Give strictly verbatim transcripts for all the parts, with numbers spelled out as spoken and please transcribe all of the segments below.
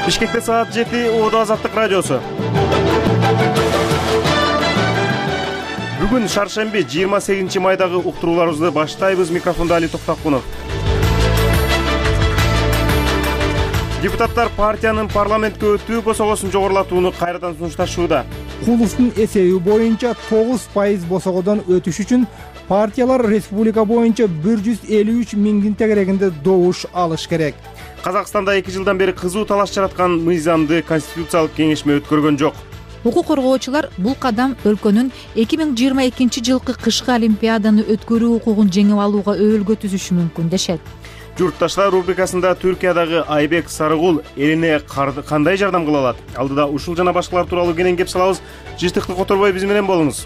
Бишкекте саат жети, Оодо Азаттык радиосу. Бүгүн шаршемби жыйырма сегизинчи майдагы уктурууларыбызды баштайбыз. Микрофондо Али Токтокунов. Депутаттар партиянын парламентке өтүү босогосун жогорулатууну кайрадан сунушташууда. Кулустун эсеби боюнча тогуз пайыз босогодон өтүш үчүн партиялар республика боюнча бир жүз элүү үч миңдин тегерегинде добуш алыш керек. Казакстанда эки жылдан бери кызуу талаш жараткан мыйзамды Конституциялык кеңешме өткөргөн жок. Укук коргоочулар бул кадам өлкөнүн эки миң жыйырма экинчи жылкы кышкы олимпиаданы өткөрүү укугун жеңип алууга өбөлгө түзүшү мүмкүн дешет. Журтташтар рубрикасында Түркиядагы Айбек Сарыгул элине кандай жардам кыла алат? Алдыда ушул жана башкалар тууралуу кенен кеп салабыз. Жыштыкты которбой биз менен болуңуз.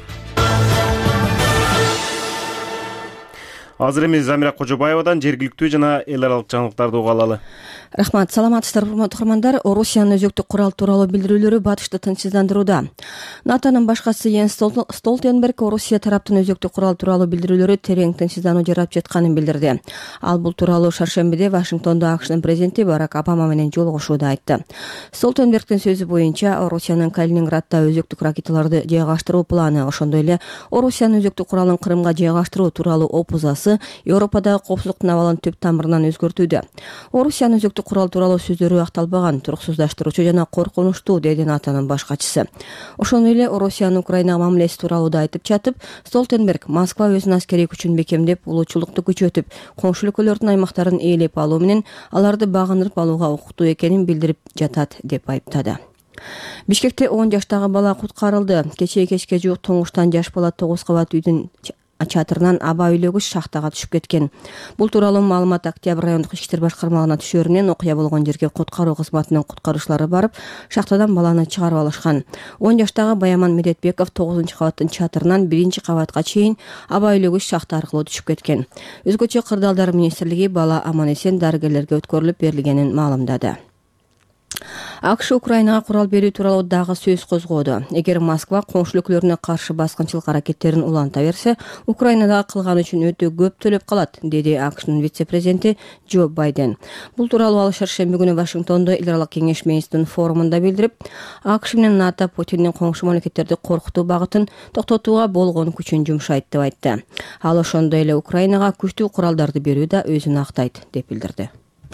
Азыр эми Замира Кожобаевадан жергиликтүү жана эл аралык жаңылыктарды уга алалы. Рахмат, саламатсыздар урматтуу угармандар. Орусиянын өзөктүк курал тууралуу билдирүүлөрү батышты тынчсыздандырууда. НАТОнун башчысы Йенс Столтенберг Орусия тараптын өзөктүк курал тууралуу билдирүүлөрү терең тынчсыздануу жарап жатканын билдирди. Ал бул тууралуу шаршембиде Вашингтондо АКШнын президенти Барак Обама менен жолугушууда айтты. Столтенбергдин сөзү боюнча, Орусиянын Калининградда өзөктүк ракеталарды жайгаштыруу планы, ошондой эле Орусиянын өзөктүк куралын Крымга жайгаштыруу тууралуу опузасы Европадагы коопсуздуктун абалын түп тамырынан өзгөртүүдө. Орусиянын өзөктүк курал тууралуу сөздөрү акталбаган, туруксуздаштыруучу жана коркунучтуу, деди НАТОнун баш катчысы. Ошондой эле Орусиянын Украинага мамилеси тууралуу да айтып жатып, Столтенберг Москва өзүнүн аскерий күчүн бекемдеп, улуучулукту күчөтүп, коңшу өлкөлөрдүн аймактарын ээлеп алуу менен аларды багындырып алууга укуктуу экенин билдирип жатат деп айыптады. Бишкекте он жаштагы бала куткарылды. Кечээ кечке жуук тоңуштан жаш бала тогуз кабат үйдүн чатырынан аба үйлөгүч шахтага түшүп кеткен. Бул тууралуу маалымат Октябрь райондук ички иштер башкармалыгына түшөрүнөн окуя болгон жерге куткаруу кызматынын куткаруучулары барып, шахтадан баланы чыгарып алышкан. он жаштагы Баяман Медетбеков тогузунчу кабаттын чатырынан биринчи кабатка чейин аба үйлөгүч шахта аркылуу түшүп кеткен. Өзгөчө Кырдаалдар министрлиги бала аман-эсен дарыгерлерге өткөрүлүп берилгенин маалымдады. АКШ Украинага курал берүү тууралуу дагы сөз козгоду. Эгер Москва коңшу өлкөлөрүнө каршы баскынчылык аракеттерин уланта берсе, Украинада кылган үчүн өтө көп төлөп калат, деди АКШнын вице-президенти Джо Байден. Бул тууралуу ал шаршемби күнү Вашингтондо эл аралык кеңешме институтунун форумунда билдирип, АКШ менен НАТО Путиндин коңшу мамлекеттерди коркутуу багытын токтотууга болгон күчүн жумшайт деп айтты. Ал ошондой эле Украинага күчтүү куралдарды берүү да өзүн актайт деп билдирди.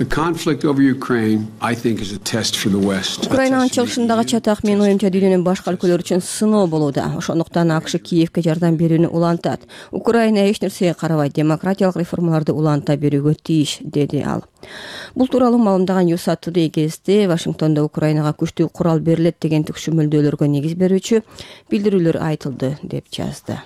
Украинанын чыгышындагы чатак менин оюмча дүйнөнүн башка өлкөлөрү үчүн сыноо болууда. Ошондуктан АКШ Киевке жардам берүүнү улантат. Украина эч нерсеге карабай демократиялык реформаларды уланта берүүгө тийиш, деди ал. Бул тууралуу маалымдаган ю эс эй Today кезинде Вашингтондо Украинага күчтүү курал берилет деген түкшүмөлдөөлөргө негиз берүүчү билдирүүлөр айтылды деп жазды.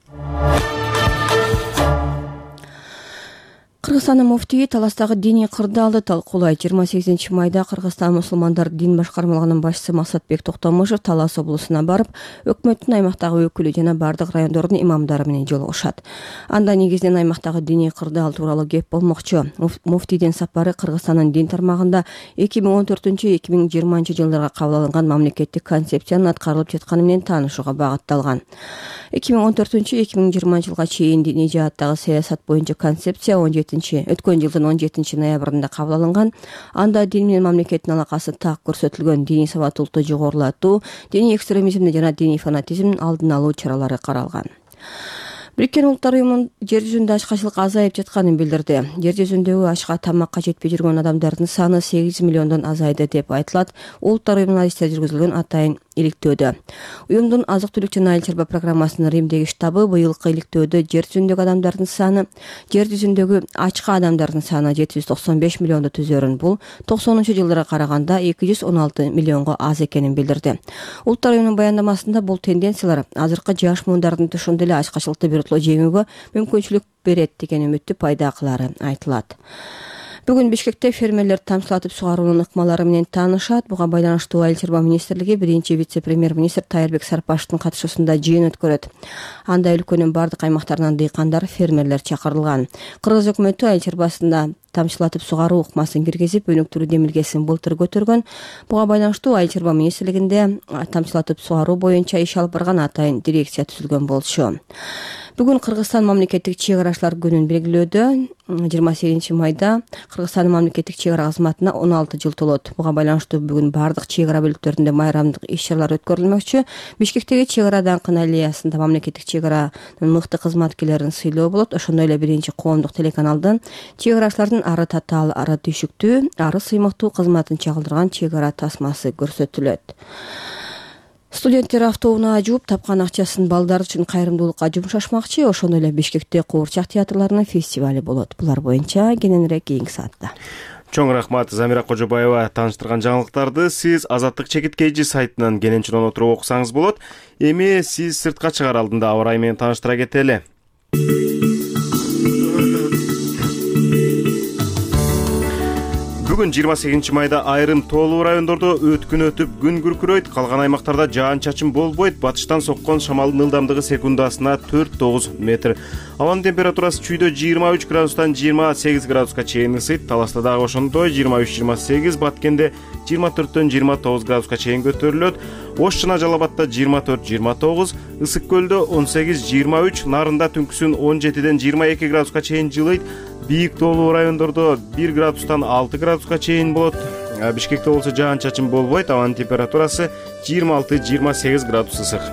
Кыргызстандын муфтийи Таластагы диний кырдаалды талкуулайт. жыйырма сегизинчи майда Кыргызстан мусулмандар дин башкармалыгынын башчысы Масатбек Токтомушев Талас облусуна барып, өкмөттүн аймактагы өкүлү жана бардык райондордун имамдары менен жолугушат. Анда негизинен аймактагы диний кырдаал тууралуу кеп болмокчу. Муфтийдин сапары Кыргызстандын дин тармагында эки миң он төртүнчү эки миң жыйырманчы жылдарга кабыл алынган мамлекеттик концепциянын аткарылып жатканы менен таанышууга багытталган. эки миң он төртүнчү эки миң жыйырманчы жылга чейин диний жааттагы саясат боюнча концепция он жетинчи өткөн жылдын он жетинчи ноябрында кабыл алынган. Анда дин менен мамлекеттин алакасы так көрсөтүлгөн, диний сабаттуулукту жогорулатуу, диний экстремизмди жана диний фанатизмдин алдын алуу чаралары каралган. Бириккен Улуттар уюмунун жер жүзүндө ачкачылык азайып жатканын билдирди. Жер жүзүндөгү ашка тамакка жетпей жүргөн адамдардын саны сегиз миллиондон азайды деп айтылат. Улуттар уюмунун адистер жүргүзүлгөн атайын иликтөөдө. Уюмдун азык-түлүк жана айыл чарба программасынын Римдеги штабы быйылкы иликтөөдө жер жүзүндөгү адамдардын саны, жер жүзүндөгү ачка адамдардын саны жети жүз токсон беш миллионду түзөрүн. Бул токсонунчу жылдарга караганда эки жүз он алты миллионго аз экенин билдирди. Улуттар уюмунун баяндамасында бул тенденциялар азыркы жаш муундардын ошондой эле ачкачылыкты бирөтлөө жеңүүгө мүмкүнчүлүк берет деген үмүттү пайда кылары айтылат. Бүгүн Бишкекте фермерлер тамчылатып сугаруунун ыкмалары менен таанышат. Буга байланыштуу Айыл чарба министрлиги биринчи вице-премьер-министр Тайырбек Сарпаштын катышуусунда жыйын өткөрөт. Анда өлкөнүн бардык аймактарынан дыйкандар, фермерлер чакырылган. Кыргыз өкмөтү айыл чарбасында тамчылатып сугаруу ыкмасын киргизип, өнүктүрүү демилгесин былтыр көтөргөн. Буга байланыштуу Айыл чарба министрлигинде тамчылатып сугаруу боюнча иш алып барган атайын дирекция түзүлгөн болчу. Бүгүн Кыргызстан мамлекеттик чек арачылар күнүн белгилөөдө жыйырма сегизинчи майда Кыргызстандын мамлекеттик чек ара кызматына он алты жыл толот. Буга байланыштуу бүгүн бардык чек ара бөлүктөрүндө майрамдык иш-чаралар өткөрүлмөкчү. Бишкектеги чек ара даңкын аллеясында мамлекеттик чек аранын мыкты кызматкерлерин сыйлоо болот. Ошондой эле биринчи коомдук телеканалдын чек арачылардын ары татаал, ары түйшүктүү, ары сыймыктуу кызматын чагылдырган чек ара тасмасы көрсөтүлөт. Студенттер автобуна жууп тапкан акчасын балдар үчүн кайрымдуулукка жумшашмакчы. Ошондой эле Бишкекте куурчак театрларынын фестивали болот. Булар боюнча кененирээк кийинки саатта. Чоң рахмат Замира Кожобаева тааныштырган жаңылыктарды сиз Азаттык чекиткейжи сайтынан кененчилон отуруп окусаңыз болот. Эми сиз сыртка чыгаар алдында аба ырайы менен тааныштыра кетели. Бүгүн жыйырма сегизинчи майда айрым тоолуу райондордо өткүн өтүп күн күркүрөйт, калган аймактарда жаан-чачын болбойт. Батыштан соккон шамалдын ылдамдыгы секундасына төрт тогуз метр. Абанын температурасы чүйдө жыйырма үч градустан жыйырма сегиз градуска чейин ысыйт. Таласта дагы ошондой жыйырма үч жыйырма сегиз, Баткенде жыйырма төрттөн жыйырма тогуз градуска чейин көтөрүлөт. Ош жана Жалал Абадта жыйырма төрт жыйырма тогуз, Ысык көлдө он сегиз жыйырма үч, Нарында түнкүсүн он жетиден жыйырма эки градуска чейин жылыйт. Бийик тоолуу райондордо бир градустан алты градуска чейин болот. Бишкекте болсо жаан-чачын болбойт. Абанын температурасы жыйырма алты жыйырма сегиз градус ысык.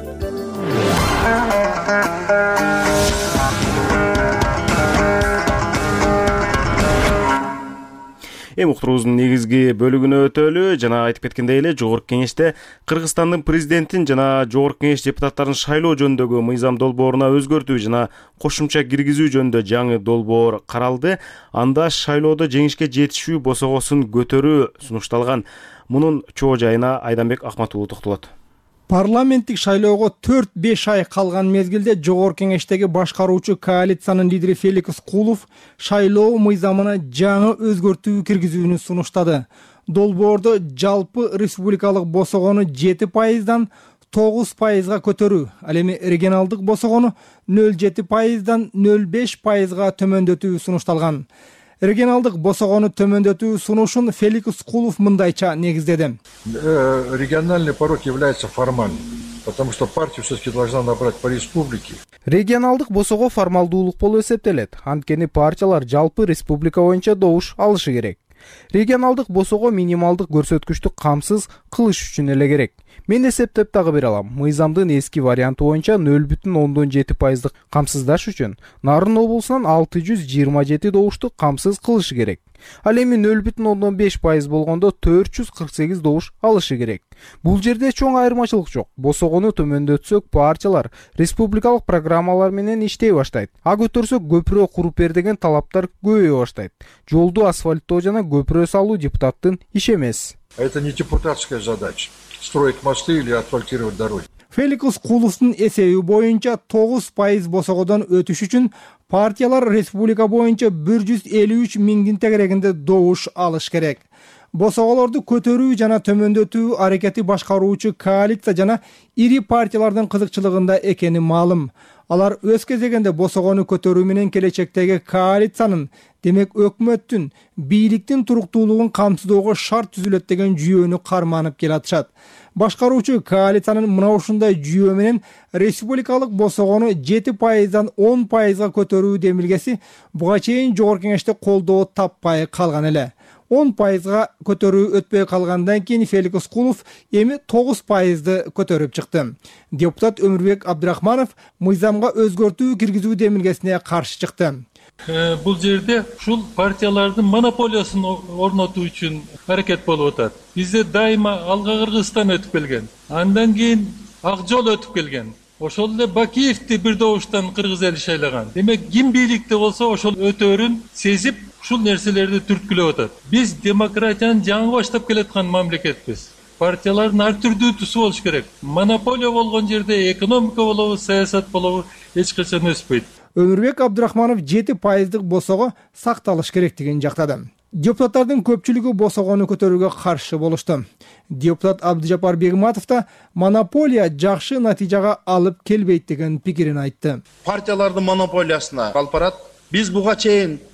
Эми уктуруубуздун негизги бөлүгүнө өтөлү. Жана айтып кеткендей эле Жогорку Кеңеште Кыргызстандын президентин жана Жогорку Кеңеш депутаттарын шайлоо жөнүндөгү мыйзам долбооруна өзгөртүү жана кошумча киргизүү жөнүндө жаңы долбоор каралды. Анда шайлоодо жеңишке жетишүү босогосун көтөрүү сунушталган. Мунун чоо жайына Айданбек Акматуулу токтолот. Парламенттик шайлоого төрт беш ай калган мезгилде Жогорку Кеңештеги башкаруучу коалициянын лидери Феликс Кулов шайлоо мыйзамына жаңы өзгөртүү киргизүүнү сунуштады. Долбоордо жалпы республикалык босогону жети пайыздан тогуз пайызга көтөрүү, ал эми регионалдык босогону нөл жети пайыздан нөл беш пайызга төмөндөтүү сунушталган. Регионалдык босогону төмөндөтүү сунушун Феликс Кулов мындайча негиздеди. Региональный порог является формальным, потому что партия все-таки должна набрать по республике. Регионалдык босого формалдуулук болуп эсептелет. Анткени партиялар жалпы республика боюнча добуш алышы керек. Регионалдык босого минималдык көрсөткүчтү камсыз кылыш үчүн эле керек. Мен эсептеп дагы бере алам. Мыйзамдын эски варианты боюнча нөл бүтүн ондон жети пайыздык камсыздаш үчүн Нарын облусунан алты жүз жыйырма жети добушту камсыз кылышы керек. Ал эми нөл бүтүн ондон беш пайыз болгондо төрт жүз кырк сегиз добуш алышы керек. Бул жерде чоң айырмачылык жок. Босогону төмөндөтсөк, партиялар республикалык программалар менен иштей баштайт. А көтөрсөк, көпүрө куруп бер деген талаптар көбөйө баштайт. Жолду асфальттоо жана көпүрө салуу депутаттын иши эмес. Это не депутатская задача строить мосты или асфальтировать дороги. Феликс Куловдун эсеби боюнча тогуз пайыз босогодон өтүш үчүн партиялар республика боюнча бир жүз элүү үч миңдин тегерегинде добуш алыш керек. Босоголорду көтөрүү жана төмөндөтүү аракети башкаруучу коалиция жана ири партиялардын кызыкчылыгында экени маалым. Алар өз кезегинде босогону көтөрүү менен келечектеги коалициянын, демек өкмөттүн, бийликтин туруктуулугун камсыздоого шарт түзүлөт деген жүйөнү карманып келатышат. Башкаруучу коалициянын мына ушундай жүйө менен республикалык босогону жети пайыздан он пайызга көтөрүү демилгеси буга чейин Жогорку Кеңеште колдоо таппай калган эле. он пайызга көтөрүү өтпөй калгандан кийин Феликс Кулов эми тогуз пайызды көтөрүп чыкты. Депутат Өмүрбек Абдрахманов мыйзамга өзгөртүү киргизүү демилгесине каршы чыкты. Бул жерде ушул партиялардын монополиясын орнотуу үчүн аракет болуп атат. Бизде дайыма алга Кыргызстан өтүп келген, андан кийин Ак Жол өтүп келген. Ошол эле Бакиевди бир добуштан кыргыз эли шайлаган. Демек ким бийликте болсо ошол өтөөрүн сезип ушул нерселерди түрткүлөп атат. Биз демократияны жаңы баштап келаткан мамлекетпиз. Партиялардын ар түрдүү түсү болуш керек. Монополия болгон жерде экономика болобу, саясат болобу эч качан өспөйт. Өмүрбек Абдрахманов жети пайыздык босого сакталыш керектигин жактады. Депутаттардын көпчүлүгү босогону көтөрүүгө каршы болушту. Депутат Абдыжапар Бегматов да монополия жакшы натыйжага алып келбейт деген пикирин айтты. Партиялардын монополиясына алып барат. Биз буга чейин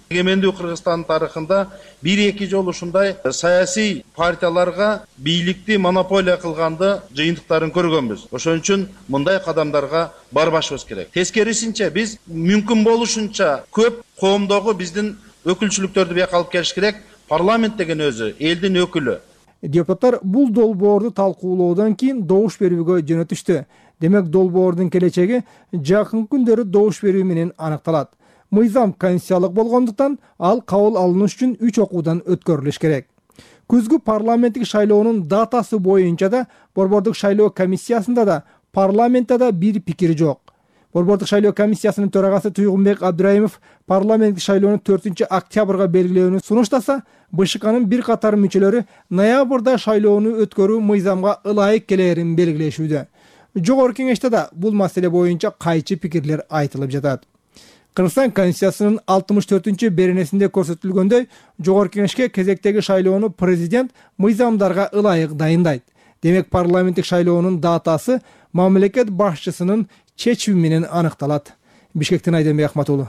Эгемендүү Кыргызстандын тарыхында бир эки жолу ушундай саясий партияларга бийликти монополия кылганды жыйынтыктарын көргөнбүз. Ошон үчүн мындай кадамдарга барбашыбыз керек. Тескерисинче биз мүмкүн болушунча көп коомдогу биздин өкүлчүлүктөрдү бияка алып келиш керек. Парламент деген өзү элдин өкүлү. Депутаттар бул долбоорду талкуулоодон кийин добуш берүүгө жөнөтүштү. Демек долбоордун келечеги жакын күндөрү добуш берүү менен аныкталат. Мыйзам конституциялык болгондуктан ал кабыл алыныш үчүн үч окуудан өткөрүлүш керек. Күзгү парламенттик шайлоонун датасы боюнча да Борбордук шайлоо комиссиясында да парламентте да бир пикир жок. Борбордук шайлоо комиссиясынын төрагасы Туйгунбек Абдраимов парламенттик шайлоону төртүнчү октябрга белгилөөнү сунуштаса, БШКнын бир катар мүчөлөрү ноябрда шайлоону өткөрүү мыйзамга ылайык келерин белгилешүүдө. Жогорку кеңеште да бул маселе боюнча кайчы пикирлер айтылып жатат. Кыргызстан Конституциясынын алтымыш төртүнчү беренесинде көрсөтүлгөндөй, жогорку кеңешке кезектеги шайлоону президент мыйзамдарга ылайык дайындайт. Демек парламенттик шайлоонун датасы мамлекет башчысынын чечими менен аныкталат. Бишкектен Айденбек Ахмат уулу.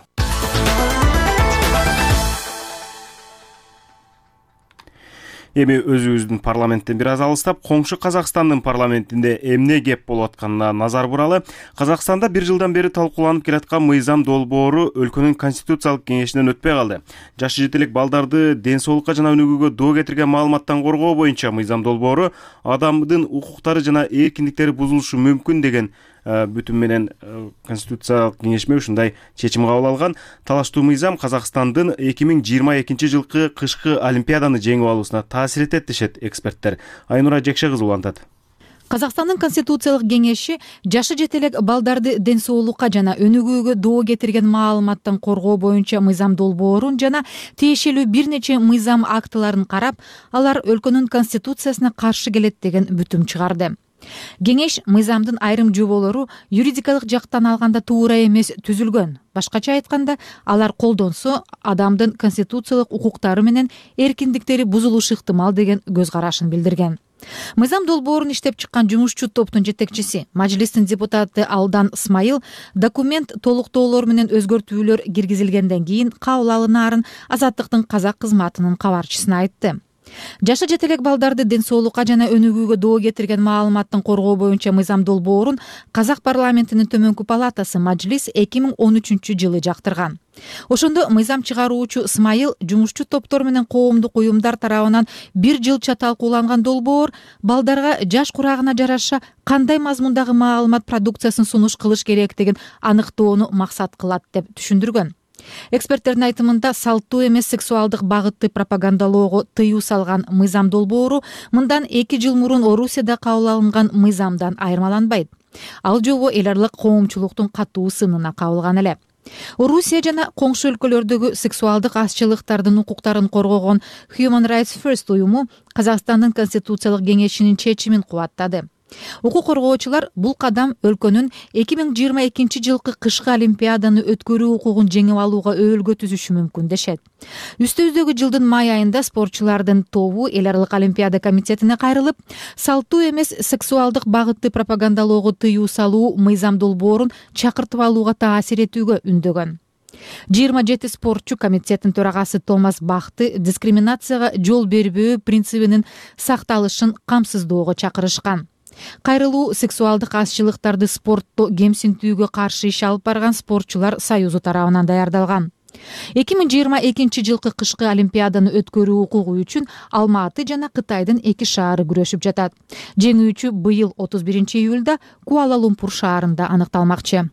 Эми өзүбүздүн парламенттен бир аз алыстап, коңшу Казакстандын парламентинде эмне кеп болуп атканына назар буралы. Казакстанда бир жылдан бери талкууланып келаткан мыйзам долбоору өлкөнүн конституциялык кеңешинен өтпөй калды. Жашы жетелек балдарды ден соолукка жана өнүгүүгө доо кетирген маалыматтан коргоо боюнча мыйзам долбоору адамдын укуктары жана эркиндиктери бузулушу мүмкүн деген бүтүм менен конституциялык кеңешме ушундай чечим кабыл алган. Талаштуу мыйзам Казакстандын эки миң жыйырма экинчи жылкы кышкы олимпиаданы жеңип алуусуна таасир этет дешет эксперттер. Айнура Жекше кызы улантат. Казакстандын конституциялык кеңеши жашы жетелек балдарды ден соолукка жана өнүгүүгө доо кетирген маалыматтан коргоо боюнча мыйзам долбоорун жана тиешелүү бир нече мыйзам актыларын карап, алар өлкөнүн конституциясына каршы келет деген бүтүм чыгарды. Кеңеш мыйзамдын айрым жоболору юридикалык жактан алганда туура эмес түзүлгөн. Башкача айтканда, алар колдонсо адамдын конституциялык укуктары менен эркиндиктери бузулушу ыктымал деген көз карашын билдирген. Мыйзам долбоорун иштеп чыккан жумушчу топтун жетекчиси, Majlistин депутаты Алдан Смайыл документ толуктоолор менен өзгөртүүлөр киргизилгенден кийин кабыл алынаарын Азаттыктын казак кызматынын кабарчысына айтты. Жашы жетелек балдарды ден соолукка жана өнүгүүгө доо кетирген маалыматтын коргоо боюнча мыйзам долбоорун Казак парламентинин төмөнкү палатасы Majlis эки миң он үчүнчү жылы жактырган. Ошондо мыйзам чыгаруучу Смайыл жумушчу топтор менен коомдук уюмдар тарабынан бир жылча талкууланган долбоор балдарга жаш курагына жараша кандай мазмундагы маалымат продукциясын сунуш кылыш керектигин аныктоону максат кылат деп түшүндүргөн. Эксперттердин айтымында салттуу эмес сексуалдык багытты пропагандалоого тыюу салган мыйзам долбоору мындан эки жыл мурун Орусияда кабыл алынган мыйзамдан айырмаланбайт. Ал жобо эл аралык коомчулуктун катуу сынына кабылган эле. Орусия жана коңшу өлкөлөрдөгү сексуалдык азчылыктардын укуктарын коргогон Human Rights First уюму Казакстандын конституциялык кеңешинин чечимин кубаттады. Укук коргоочулар бул кадам өлкөнүн эки миң жыйырма экинчи жылкы кышкы олимпиаданы өткөрүү укугун жеңип алууга өбөлгө түзүшү мүмкүн дешет. Үстүбүздөгү жылдын май айында спортчулардын тобу эл аралык олимпиада комитетине кайрылып, салттуу эмес сексуалдык багытты пропагандалоого тыюу салуу мыйзам долбоорун чакыртып алууга таасир этүүгө үндөгөн. жыйырма жети спортчу комитеттин төрагасы Томас Бахты дискриминацияга жол бербөө принцибинин сакталышын камсыздоого чакырышкан. Кайрылуу сексуалдык азчылыктарды спортто кемсинтүүгө каршы иш алып барган спортчулар союзу тарабынан даярдалган. эки миң жыйырма экинчи жылкы кышкы олимпиаданы өткөрүү укугу үчүн Алматы жана Кытайдын эки шаары күрөшүп жатат. Жеңүүчү быйыл отуз биринчи июлда Куала-Лумпур шаарында аныкталмакчы.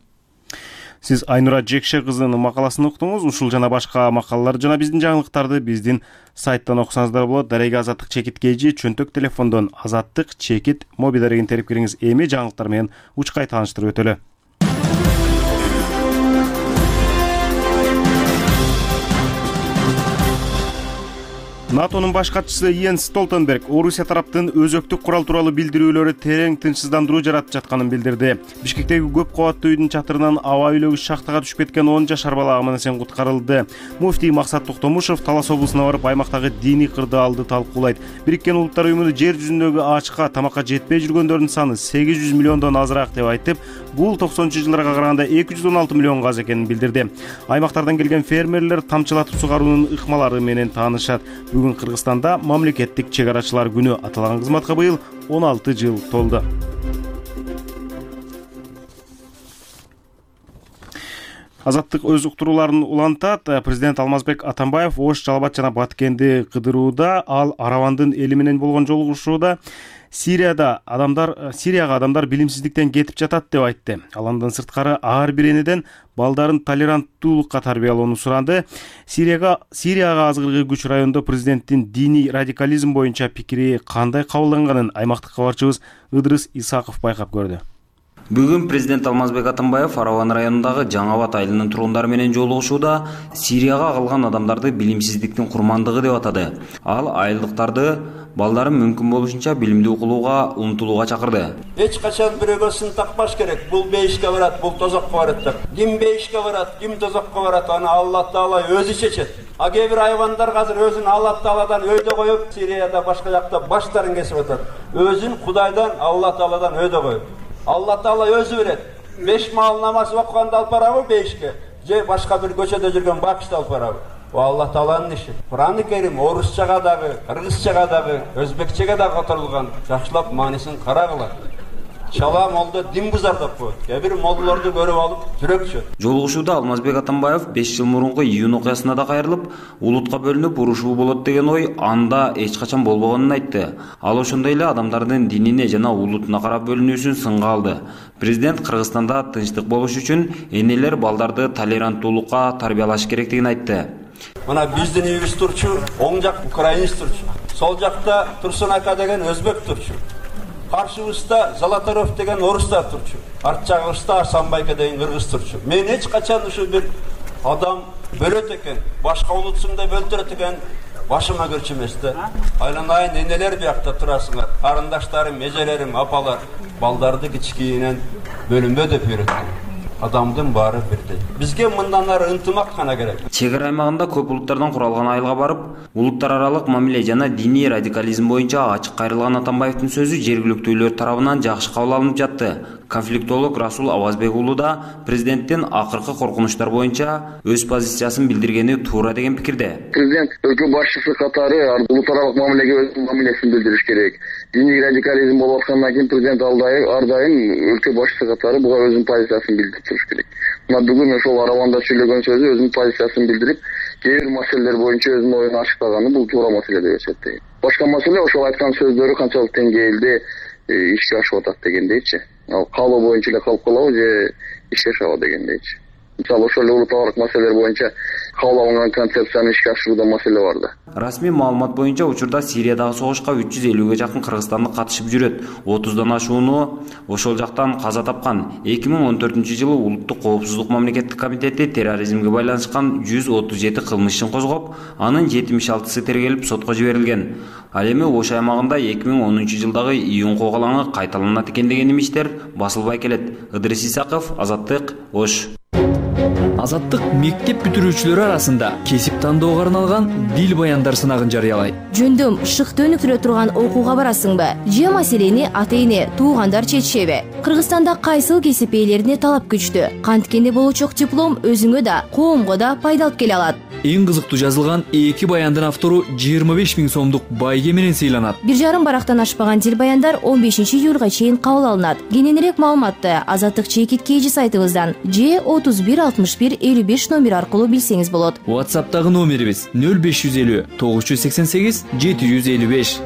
Сиз Айнура Жекше кызынын макаласын уктуңуз. Ушул жана башка макалалар жана биздин жаңылыктарды биздин сайттан окусаңыздар болот. Дареги Азаттык чекит кейжи чөнтөк телефондон Азаттык чекит моби дарегин терип кириңиз. Эми жаңылыктар менен учкай тааныштырып өтөлү. натонун баш катчысы Йенс Столтенберг Орусия тараптын өзөктүк курал тууралуу билдирүүлөрү терең тынчсыздандыруу жаратып жатканын билдирди. Бишкектеги көп кабаттуу үйдүн чатырынан аба үйлөгү шахтага түшүп кеткен он жашар бала аман-эсен куткарылды. Муфтий Максат Токтомушев Талас облусуна барып аймактагы диний кырдаалды талкуулайт. Бириккен Улуттар уюмунун жер жүзүндөгү ачка тамакка жетпей жүргөндөрдүн саны сегиз жүз миллиондон азыраак деп айтып, бул токсонунчу жылдарга караганда эки жүз он алты миллионго аз экенин билдирди. Аймактардан келген фермерлер тамчылатып сугаруунун ыкмалары менен таанышат. Бүгүн Кыргызстанда мамлекеттик чек арачылар күнү аталган кызматка быйыл он алты жыл толду. Азаттык өз уктурууларын улантат. Президент Алмазбек Атамбаев Ош, Жалал-Абад жана Баткенди кыдырууда, ал Аравандын эли менен болгон жолугушууда Сирияда адамдар Сирияга адамдар билимсиздиктен кетип жатат деп айтты. Ал андан сырткары ар бир энеден балдарын толеранттуулукка тарбиялоону суранды. Сирияга Сирияга азгыркы күч районунда президенттин диний радикализм боюнча пикири кандай кабылданганын аймактык кабарчыбыз Ыдрыс Исаков байкап көрдү. Бүгүн президент Алмазбек Атамбаев Араван районундагы Жаңа Абад айылынын тургундары менен жолугушууда Сирияга калган адамдарды билимсиздиктин курмандыгы деп атады. Ал айылдыктарды балдарын мүмкүн болушунча билимдүү кылууга умтулууга чакырды. Эч качан бирөөгө сын такпаш керек. Бул бейишке барат, бул тозокко барат деп. Ким бейишке барат, ким тозокко барат, аны Алла Таала өзү чечет. А кээ бир айвандар азыр өзүн Алла Тааладан өйдө коюп, Сирияда башка жакта баштарын кесип атат. Өзүн Кудайдан, Алла Тааладан өйдө коюп. Алла Таала өзү берет. Беш маал намаз окуганда алып барабы бейишке, же башка бир көчөдө жүргөн бакчыда алып барабы. Бул Алла Тааланын иши. Кур'ан-ы Керим орусчага дагы, кыргызчага дагы, өзбекчеге дагы которулган. Жакшылап маанисин карагыла. Чала молдо дин бузар деп коет. Кээ бир молдолорду көрүп алып жүрөкчү. Жолугушууда Алмазбек Атамбаев беш жыл мурунку июнь окуясына да кайрылып, улутка бөлүнүп урушуу болот деген ой анда эч качан болбогонун айтты. Ал ошондой эле адамдардын динине жана улутуна карап бөлүнүүсүн сынга алды. Президент Кыргызстанда тынчтык болуш үчүн энелер балдарды толеранттуулукка тарбиялаш керектигин айтты. Мына биздин үйүбүз турчу, оң жак украинец турчу. Сол жакта Турсун ака деген өзбек турчу. Каршыбызда Золотарев деген орустар турчу. Арт жагыбызда Асанбайка деген кыргыз турчу. Мен эч качан ушу бир адам бөлөт экен, башка улутсуңда бөлтүрөт экен башыма кирчү эмес да. Айланайын энелер биякта турасыңар, карындаштарым, эжелерим, апалар, балдарды кичкейинен бөлүнбө деп үйрөттүм. Адамдын баары бирдей. Бизге мындан ары ынтымак гана керек. Чек ара аймагында көп улуттардан куралган айылга барып, улуттар аралык мамиле жана диний радикализм боюнча ачык кайрылган Атамбаевдин сөзү жергиликтүүлөр тарабынан жакшы кабыл алынып жатты. Конфликтолог Расул Авазбек уулу да президенттин акыркы коркунучтар боюнча өз позициясын билдиргени туура деген пикирде. Президент өлкө башчысы катары улуттар аралык мамилеге өз мамилесин билдириш керек. Диний радикализм болуп аткандан кийин президент ар дайым өлкө башчысы катары буга өзүнүн позициясын билдирип туруш керек. Мына бүгүн ошол Араванда сүйлөгөн сөзү өзүнүн позициясын билдирип, кээ бир маселелер боюнча өзүнүн оюн ачыктаганы бул туура маселе деп эсептейм. Башка маселе ошол айткан сөздөрү канчалык деңгээлде ишке ашып атат дегендейчи. Ал каалоо боюнча эле калып калабы же ишке ашабы дегендейчи. Мисалы ошол улуттаралык маселелер боюнча кабыл алынган концепцияны ишке ашырууда маселе бар да. Расмий маалымат боюнча учурда Сириядагы согушка үч жүз элүүгө жакын кыргызстандык катышып жүрөт. отуздан ашууну ошол жактан каза тапкан. эки миң он төртүнчү жылы Улуттук коопсуздук мамлекеттик комитети терроризмге байланышкан жүз отуз жети кылмыш ишин козгоп, анын жетимиш алтысы тергелип сотко жиберилген. Ал эми Ош аймагында эки миң онунчу жылдагы июнь коогалаңы кайталанат экен деген имиштер басылбай келет. Ыдрыс Исаков, Азаттык, Ош. Азаттык мектеп бүтүрүүчүлөрү арасында кесип тандоого арналган дил баяндар сынагын жарыялайт. Жөндөм шыкты өнүктүрө турган окууга барасыңбы? Же маселени ата-эне, туугандар чечишеби? Кыргызстанда кайсыл кесип ээлерине талап күчтүү? Канткенде болучок диплом өзүңө да, коомго да пайда алып келе алат. Эң кызыктуу жазылган эки баяндын автору жыйырма беш миң сомдук байге менен сыйланат. Бир жарым барактан ашпаган дил баяндар он бешинчи июлга чейин кабыл алынат. Кененирээк маалыматты Азаттык чекит кейжи сайтыбыздан же отуз бир алтымыш бир элүү беш номер аркылуу билсеңиз болот. WhatsApp'тагы номерибиз нөл беш жүз элүү тогуз жүз сексен сегиз жети жүз элүү беш.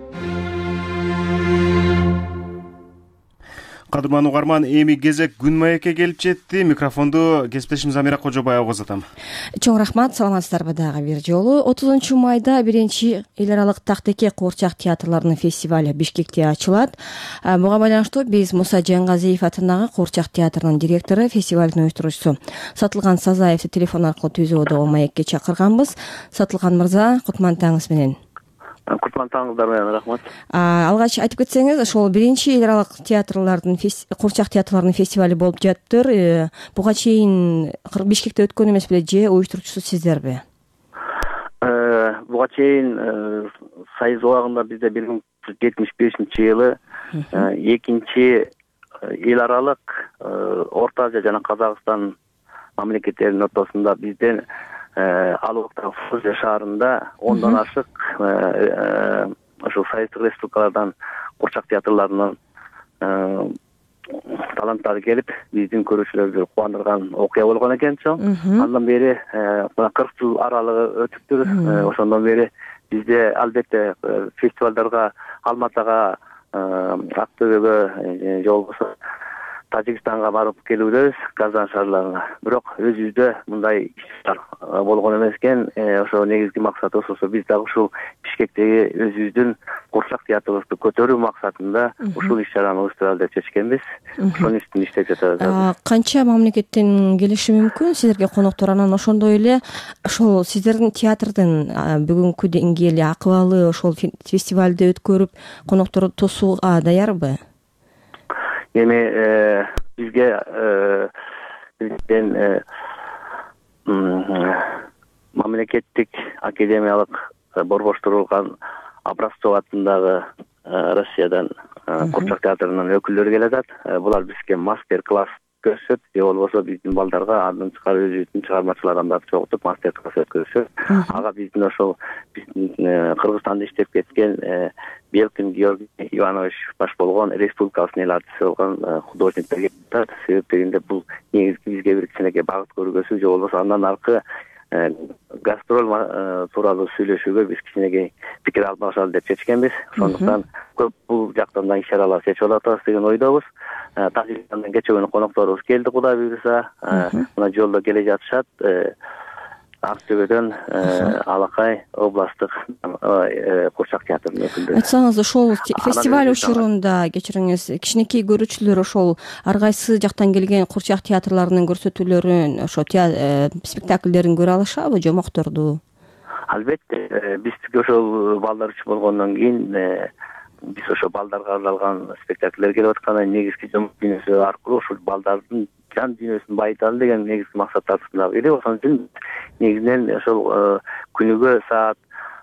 Кадырман угарман, эми кезек күн маекке келип жетти. Микрофонду кесиптешим Замира Кожобаевга узатам. Чоң рахмат, саламатсыздарбы дагы бир жолу. отузунчу майда биринчи эл аралык Тактеке куурчак театрларынын фестивали Бишкекте ачылат. Буга байланыштуу биз Муса Жангазиев атындагы Куурчак театрынын директору, фестивалдын уюштуруучусу Сатылган Сазаевди телефон аркылуу түзүүдөгү маекке чакырганбыз. Сатылган мырза, кутман таңыңыз менен. кутмандыңыздар менен рахмат. Алгач айтып кетсеңиз, ошол биринчи эл аралык театрлардын курчак театрларынын фестивали болуп жатыр. Буга чейин Бишкекте өткөн эмес беле же уюштуруучусу сиздерби? Буга чейин Союз убагында бизде бир миң тогуз жүз жетимиш бешинчи жылы экинчи эл аралык Орто Азия жана Казакстан мамлекеттеринин ортосунда бизден ал убакта Фуза шаарында ондон ашык ошол Союздук республикалардан курчак театрларынын таланттары келип, биздин көрүүчүлөрдү кубандырган окуя болгон экен чоң. Андан бери мына кырк жыл аралыгы өтүптүр. Ошондон бери бизде албетте фестивалдарга Алматыга, Актөбөгө же болбосо Тажикстанга барып келүүдөбүз, Казан шаарларына. Бирок өзүбүздө мындай иштер болгон эмес экен. Ошо негизги максатыбыз ошо биз дагы ушул Бишкектеги өзүбүздүн курчак театрыбызды көтөрүү максатында ушул иш-чараны уюштуралы деп чечкенбиз. Ошонун үстүндө иштеп жатабыз. Канча мамлекеттен келиши мүмкүн силерге коноктор? Анан ошондой эле ошол сиздердин театрдын бүгүнкү деңгээли, акыбалы ошол фестивалды өткөрүп конокторду тосууга даярбы? Эми бизге бизден мамлекеттик академиялык борбоштурулган Образцов атындагы Россиядан курчак театрынын өкүлдөрү келет. Булар бизге мастер-класс көрсөтөт, же болбосо биздин балдарга андан тышкары өзүбүздүн чыгармачыларымызды чогултуп мастер-класс өткөрүшөт. Ага биздин ошол биздин Кыргызстанда иштеп кеткен Белкин Георгий Иванович баш болгон республикабыздын эл артисти болгон художниктер келет. Себеп дегенде бул негизги бизге бир кичинекей багыт көргөзүү, же болбосо андан аркы гастроль тууралуу сүйлөшүүгө биз кичинекей пикир алмашалы деп чечкенбиз. Ошондуктан көп бул жактан да иш-чаралар чечип алабыз деген ойдобуз. Тажикстандан кечээ күнү конокторубуз келди, Кудай буйруса. Мына жолдо келе жатышат. Актөбөдөн Алакай областтык курчак театрынын өкүлдөрү. Айтсаңыз, ошол фестиваль учурунда кечириңиз, кичинекей көрүүчүлөр ошол ар кайсы жактан келген курчак театрларынын көрсөтүүлөрүн, ошо спектакльдерин көрө алышабы, жомокторду? Албетте, биз ошол балдар үчүн болгондон кийин биз ошо балдарга арналган спектакльдер келип атканда негизги жомок дүйнөсү аркылуу ушул балдардын жан дүйнөсүн байыталы деген негизги максаттарыбыздан бiri. Ошон үчүн негизинен ошол күнүгө саат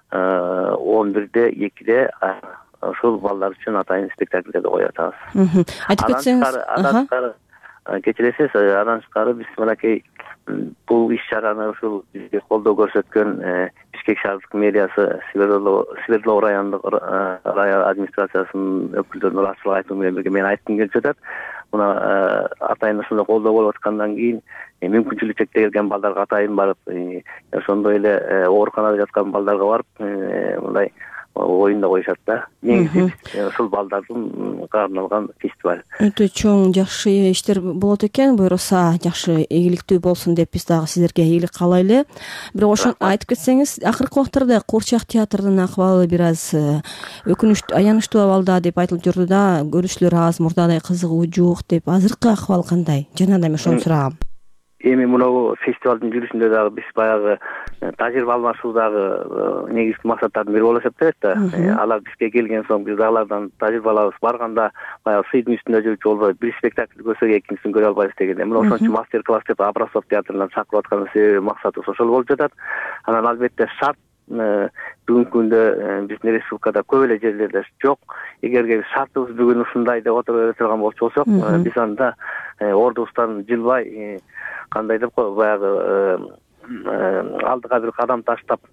он бирде экиде ошол балдар үчүн атайын спектакльдерди коюп атабыз. Айтып кетсеңиз, кечиресиз, андан тышкары биз мынакей бул иш-чараны ушул бизге колдоо көрсөткөн Бишкек шаардык мэриясы, Свердлов райондук район администрациясынын өкүлдөрүнө ыраазычылык айтуу менен бирге мен айткым келип жатат. Мына атайын ушундай колдоо болуп аткандан кийин мүмкүнчүлүгү чектелген балдарга атайын барып, ошондой эле ооруканада жаткан балдарга барып мындай оюн да коюшат да. Негизи ушул балдардын арналган фестиваль. Өтө чоң жакшы иштер болот экен, буюрса жакшы ийгиликтүү болсун деп биз дагы сиздерге ийгилик каалайлы. Бирок ошону айтып кетсеңиз, акыркы убактарда курчак театрынын акыбалы бир аз өкүнүчтүү, аянычтуу абалда деп айтылып жүрдү да, көрүүчүлөр аз, мурдагыдай кызыгуу жок деп. Азыркы акыбал кандай? Жана да мен ошону сурагам. Эми мынау фестивалдын жүрүшүндө дагы биз баягы тажрыйба алмашуу дагы негизги максаттардын бири болуп эсептелет да. Алар бизге келген соң биз алардан тажрыйба алабыз. Барганда баягы сыйдын үстүндө жүрүп болбойт. Бир спектакль көрсөк экинчисин көрө албайбыз дегенде. Мына ошон үчүн мастер-класс деп Образцов театрынан чакырып аткан себеби максатыбыз ошол болуп жатат. Анан албетте шарт бүгүнкү күндө биздин республикада көп эле жерлерде жок. Эгерге шартыбыз бүгүн ушундай деп отура турган болсок, биз анда ордубуздан жылбай кандай деп кой, баягы алдыга бир кадам таштап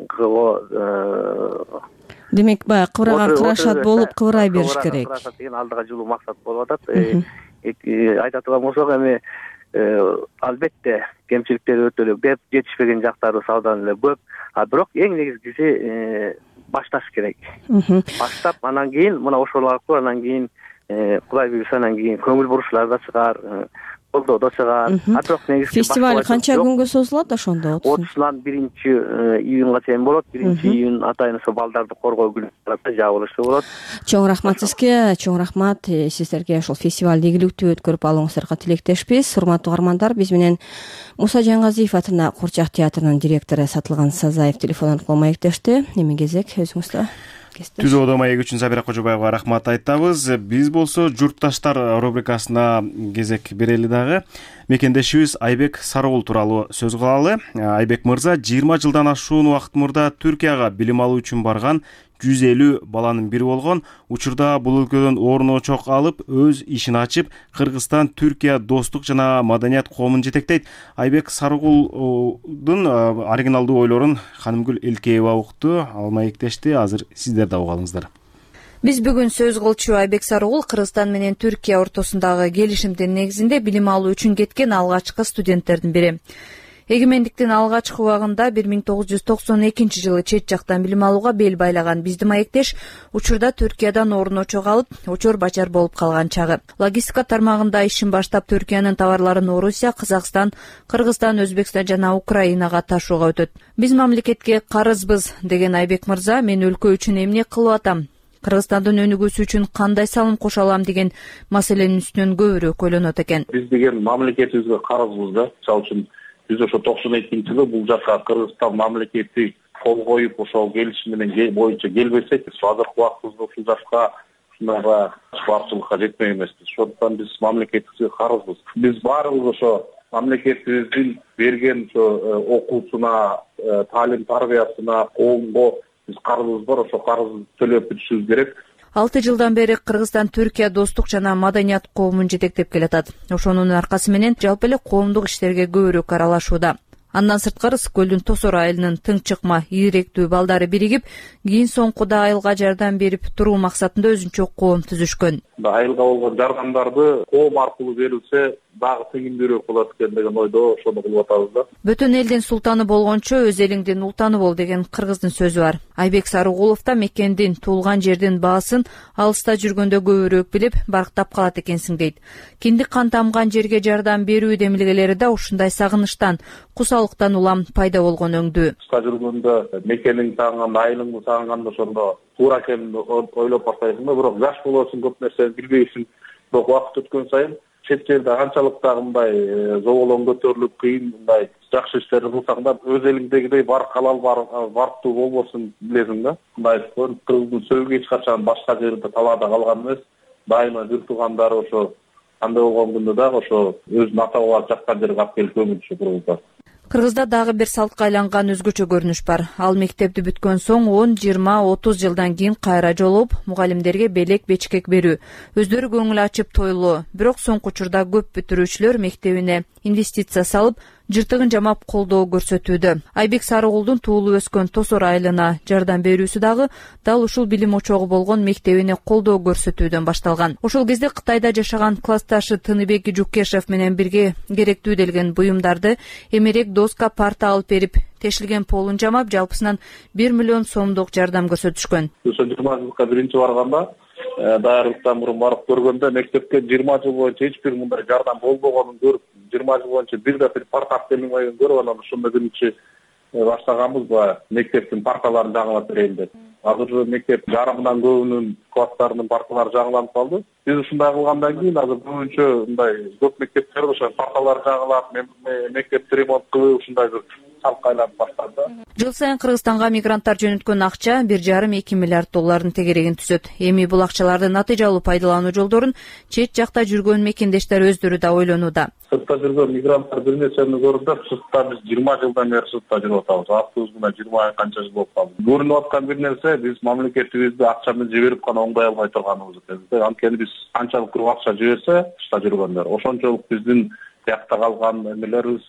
демек баягы кыбыраган кырашат болуп кыбырай бериш керек. Кырашат деген алдыга жылуу максат болуп атат. Айта турган болсок, эми албетте кемчиликтери өтө эле көп, жетишпеген жактарыбыз абдан эле көп. А бирок эң негизгиси башташ керек. Баштап анан кийин мына ошол аркылуу анан кийин Кудай буйруса анан кийин көңүл бурушуулар да чыгар, колдоо да чыгар. А бирок негизги фестиваль канча күнгө созулат ошондо? отузунан биринчи июнга чейин болот. биринчи июнь атайын ошо балдарды коргоо күнү жабылышы болот. Чоң рахмат сизге, чоң рахмат. Сиздерге ошол фестивалды ийгиликтүү өткөрүп алууңуздарга тилектешпиз. Урматтуу угармандар, биз менен Муса Жангазиев атына курчак театрынын директору Сатылган Сазаев телефон аркылуу маектешти. Эми кезек өзүңүздө. кесиптеш. Түзүүдө маек үчүн Забира Кожобаевага рахмат айтабыз. Биз болсо журтташтар рубрикасына кезек берели дагы. Мекендешибиз Айбек Сарыгул тууралуу сөз кылалы. Айбек мырза жыйырма жылдан ашуун убакыт мурда Түркияга билим алуу үчүн барган жүз элүү баланын бири болгон. Учурда бул өлкөдөн орун очок алып, өз ишин ачып, Кыргызстан Түркия достук жана маданият коомун жетектейт. Айбек Сарыгулдун оригиналдуу ойлорун Ханымгүл Элкеева укту, ал маектешти. Азыр сиздер да угуп алыңыздар. Биз бүгүн сөз кылчу Айбек Сарыгул Кыргызстан менен Түркия ортосундагы келишимдин негизинде билим алуу үчүн кеткен алгачкы студенттердин бири. Эгемендиктин алгачкы убагында бир миң тогуз жүз токсон экинчи жылы чет жактан билим алууга бел байлаган биздин маектеш учурда Түркиядан орун очок алып, очор бачар болуп калган чагы. Логистика тармагында ишин баштап Түркиянын товарларын Орусия, Казакстан, Кыргызстан, Өзбекстан жана Украинага ташууга өтөт. Биз мамлекетке карызбыз деген Айбек мырза, мен өлкө үчүн эмне кылып атам? Кыргызстандын өнүгүүсү үчүн кандай салым кошо алам деген маселенин үстүнөн көбүрөөк ойлонот экен. Биз деген мамлекетибизге карызбыз да. Мисалы үчүн биз ошо токсон экинчи жылы бул жакка Кыргызстан мамлекети кол коюп ошол келишим менен боюнча келбесек, азыркы убактыбызда ушул жашка ушундайга барчылыкка жетмек эмеспиз. Ошондуктан биз мамлекетибизге карызбыз. Биз баарыбыз ошо мамлекетибиздин берген ошо окуусуна, таалим тарбиясына, коомго биз карызыбыз бар, ошо карызды төлөп бүтүшүбүз керек. Алты жылдан бери Кыргызстан Түркия достук жана маданият коомун жетектеп келатат. Ошонун аркасы менен жалпы эле коомдук иштерге көбүрөөк аралашууда. Андан сырткары Көлдүн Тосор айылынын тың чыкма ийректүү балдары биригип, кийин соңкуда айылга жардам берип туруу максатында өзүнчө коом түзүшкөн. Айылга болгон жардамдарды коом аркылуу берилсе дагы тыйындуураак болот экен деген ойдо ошону кылып атабыз да. Бөтөн элдин султаны болгончо өз элиңдин ултаны бол деген кыргыздын сөзү бар. Айбек Сарыгулов да мекендин, туулган жердин баасын алыста жүргөндө көбүрөөк билип, барктап калат экенсиң дейт. Киндик кан тамган жерге жардам берүү демилгелери да ушундай сагынычтан, кусалыктан улам пайда болгон өңдүү. Алыста жүргөндө мекениң сагынганда, айылыңды сагынганда ошондо туура экенин ойлоп баштайсың да, бирок жаш болосуң, көп нерсени билбейсиң. Бирок убакыт өткөн сайын чет жерде канчалык дагы мындай зоболоң көтөрүлүп, кыйын мындай жакшы иштерди кылсаң да, өз элиңдегидей барк халал барктуу болбосун билесиң да. Мындай Кыргыздын сөөгү эч качан башка жерде талаада калган эмес. Дайыма бир туугандары ошо кандай болгон күндө дагы ошо өзүнүн ата бабасы жаткан жерге алып келип көмүлчү кыргыздар. Кыргызда дагы бир салтка айланган өзгөчө көрүнүш бар. Ал мектепти бүткөн соң он, жыйырма, отуз жылдан кийин кайра жолугуп, мугалимдерге белек бечкек берүү, өздөрү көңүл ачып тойлоо. Бирок соңку учурда көп бүтүрүүчүлөр мектебине инвестиция салып, жыртыгын жамап колдоо көрсөтүүдө. Айбек Сарыгулдун туулуп өскөн Тосор айылына жардам берүүсү дагы дал ушул билим очогу болгон мектебине колдоо көрсөтүүдөн башталган. Ошол кезде Кытайда жашаган классташы Тыныбек Жукешев менен бирге керектүү делген буюмдарды эмерек доска, парта алып берип, тешилген полун жамап, жалпысынан бир миллион сомдук жардам көрсөтүшкөн. Ошо жыйырма жылга биринчи барганда, даярдыктан мурун барып көргөндө мектепке жыйырма жыл боюнча эч бир мындай жардам болбогонун көрүп, жыйырма жыл боюнча бир да бир парта алып келинбегенин көрүп, анан ошондо биринчи баштаганбыз баягы мектептин парталарын жаңылап берейин деп. Азыр мектеп жарымынан көбүнүн класстарынын парталары жаңыланып калды. Биз ушундай кылгандан кийин азыр көбүнчө мындай көп мектептерде ошо парталар жаңылап, мектепти ремонт кылып ушундай бир салкка айланып баштады. Жыл сайын Кыргызстанга мигранттар жөнөткөн акча бир жарым эки миллиард доллардын тегерегин түзөт. Эми бул акчаларды натыйжалуу пайдалануу жолдорун чет жакта жүргөн мекендештер өздөрү да ойлонууда. Сыртта жүргөн мигранттар бир нерсени көрүп, сыртта биз жыйырма жылдан бери сыртта жүрүп атабыз. Автыбыз менен жыйырма канча жыл болуп калды. Көрүнүп аткан бир нерсе, биз мамлекетибизди акча менен жиберип гана оңдой албай турганыбыз экен. Анткени биз канчалык көп акча жиберсе, тышта жүргөндөр, ошончолук биздин биякта калган эмелерибиз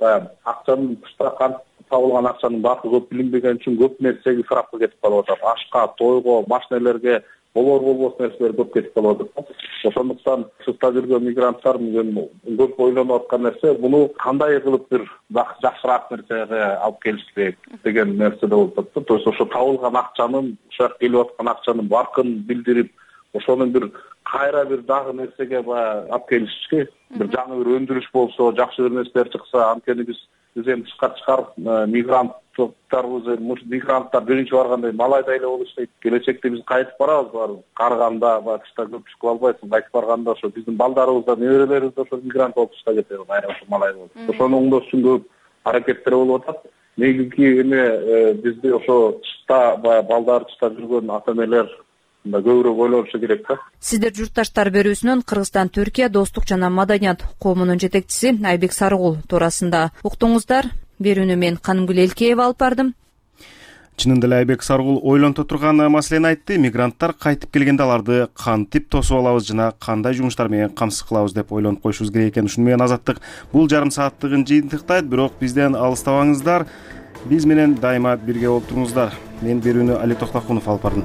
акчанын тышта табылган акчанын баары көп билинбеген үчүн көп нерсеге исрапка кетип калып атат. Ашка, тойго, машинелерге болор болбос нерселер көп кетип калып атат. Ошондуктан сыртта жүргөн мигранттар көп ойлонуп аткан нерсе, буну кандай кылып бир жакшыраак нерсеге алып келиш керек деген нерседе болуп атат. То есть ошо табылган акчанын, ошо келип аткан акчанын баркын билдирип, ошону бир кайра бир дагы нерсеге баягы алып келишке, бир жаңы бир өндүрүш болсо, жакшы бир нерселер чыкса, анткени биз биз эми тышкар чыгарып мигранттарыбыз, мигранттар биринчи баргандай малайдай эле болуп иштейт. Келечекте биз кайтып барабыз, барып карыганда, баягы тышта көп чыгып албайсың, кайтып барганда ошо биздин балдарыбыз да, неберелерибиз да ошо мигрант болуп тышта кетет, айрым ошо малай болуп. Ошону оңдош үчүн көп аракеттер болуп атат. негизги эме бизде ошо чыста баягы балдары чыта жүргөн ата энелер көбүрөөк ойлонушу керек да. Сиздер журтташтар берүүсүнөн Кыргызстан Түркия достук жана маданият коомунун жетекчиси Айбек Сарыгул туурасында уктуңуздар. Берүүнү мен Канымгүл Элкеева алып бардым. Чынында эле Айбек Сарыгул ойлонто турган маселени айтты. Мигранттар кайтып келгенде аларды кантип тосуп алабыз жана кандай жумуштар менен камсыз кылабыз деп ойлонуп коюшубуз керек экен. Ушуну менен Азаттык бул жарым сааттыгын жыйынтыктайт, бирок бизден алыстабаңыздар. Биз менен дайыма бирге болуп туруңуздар. Мен берүүнү Али Токтокунов алып бардым.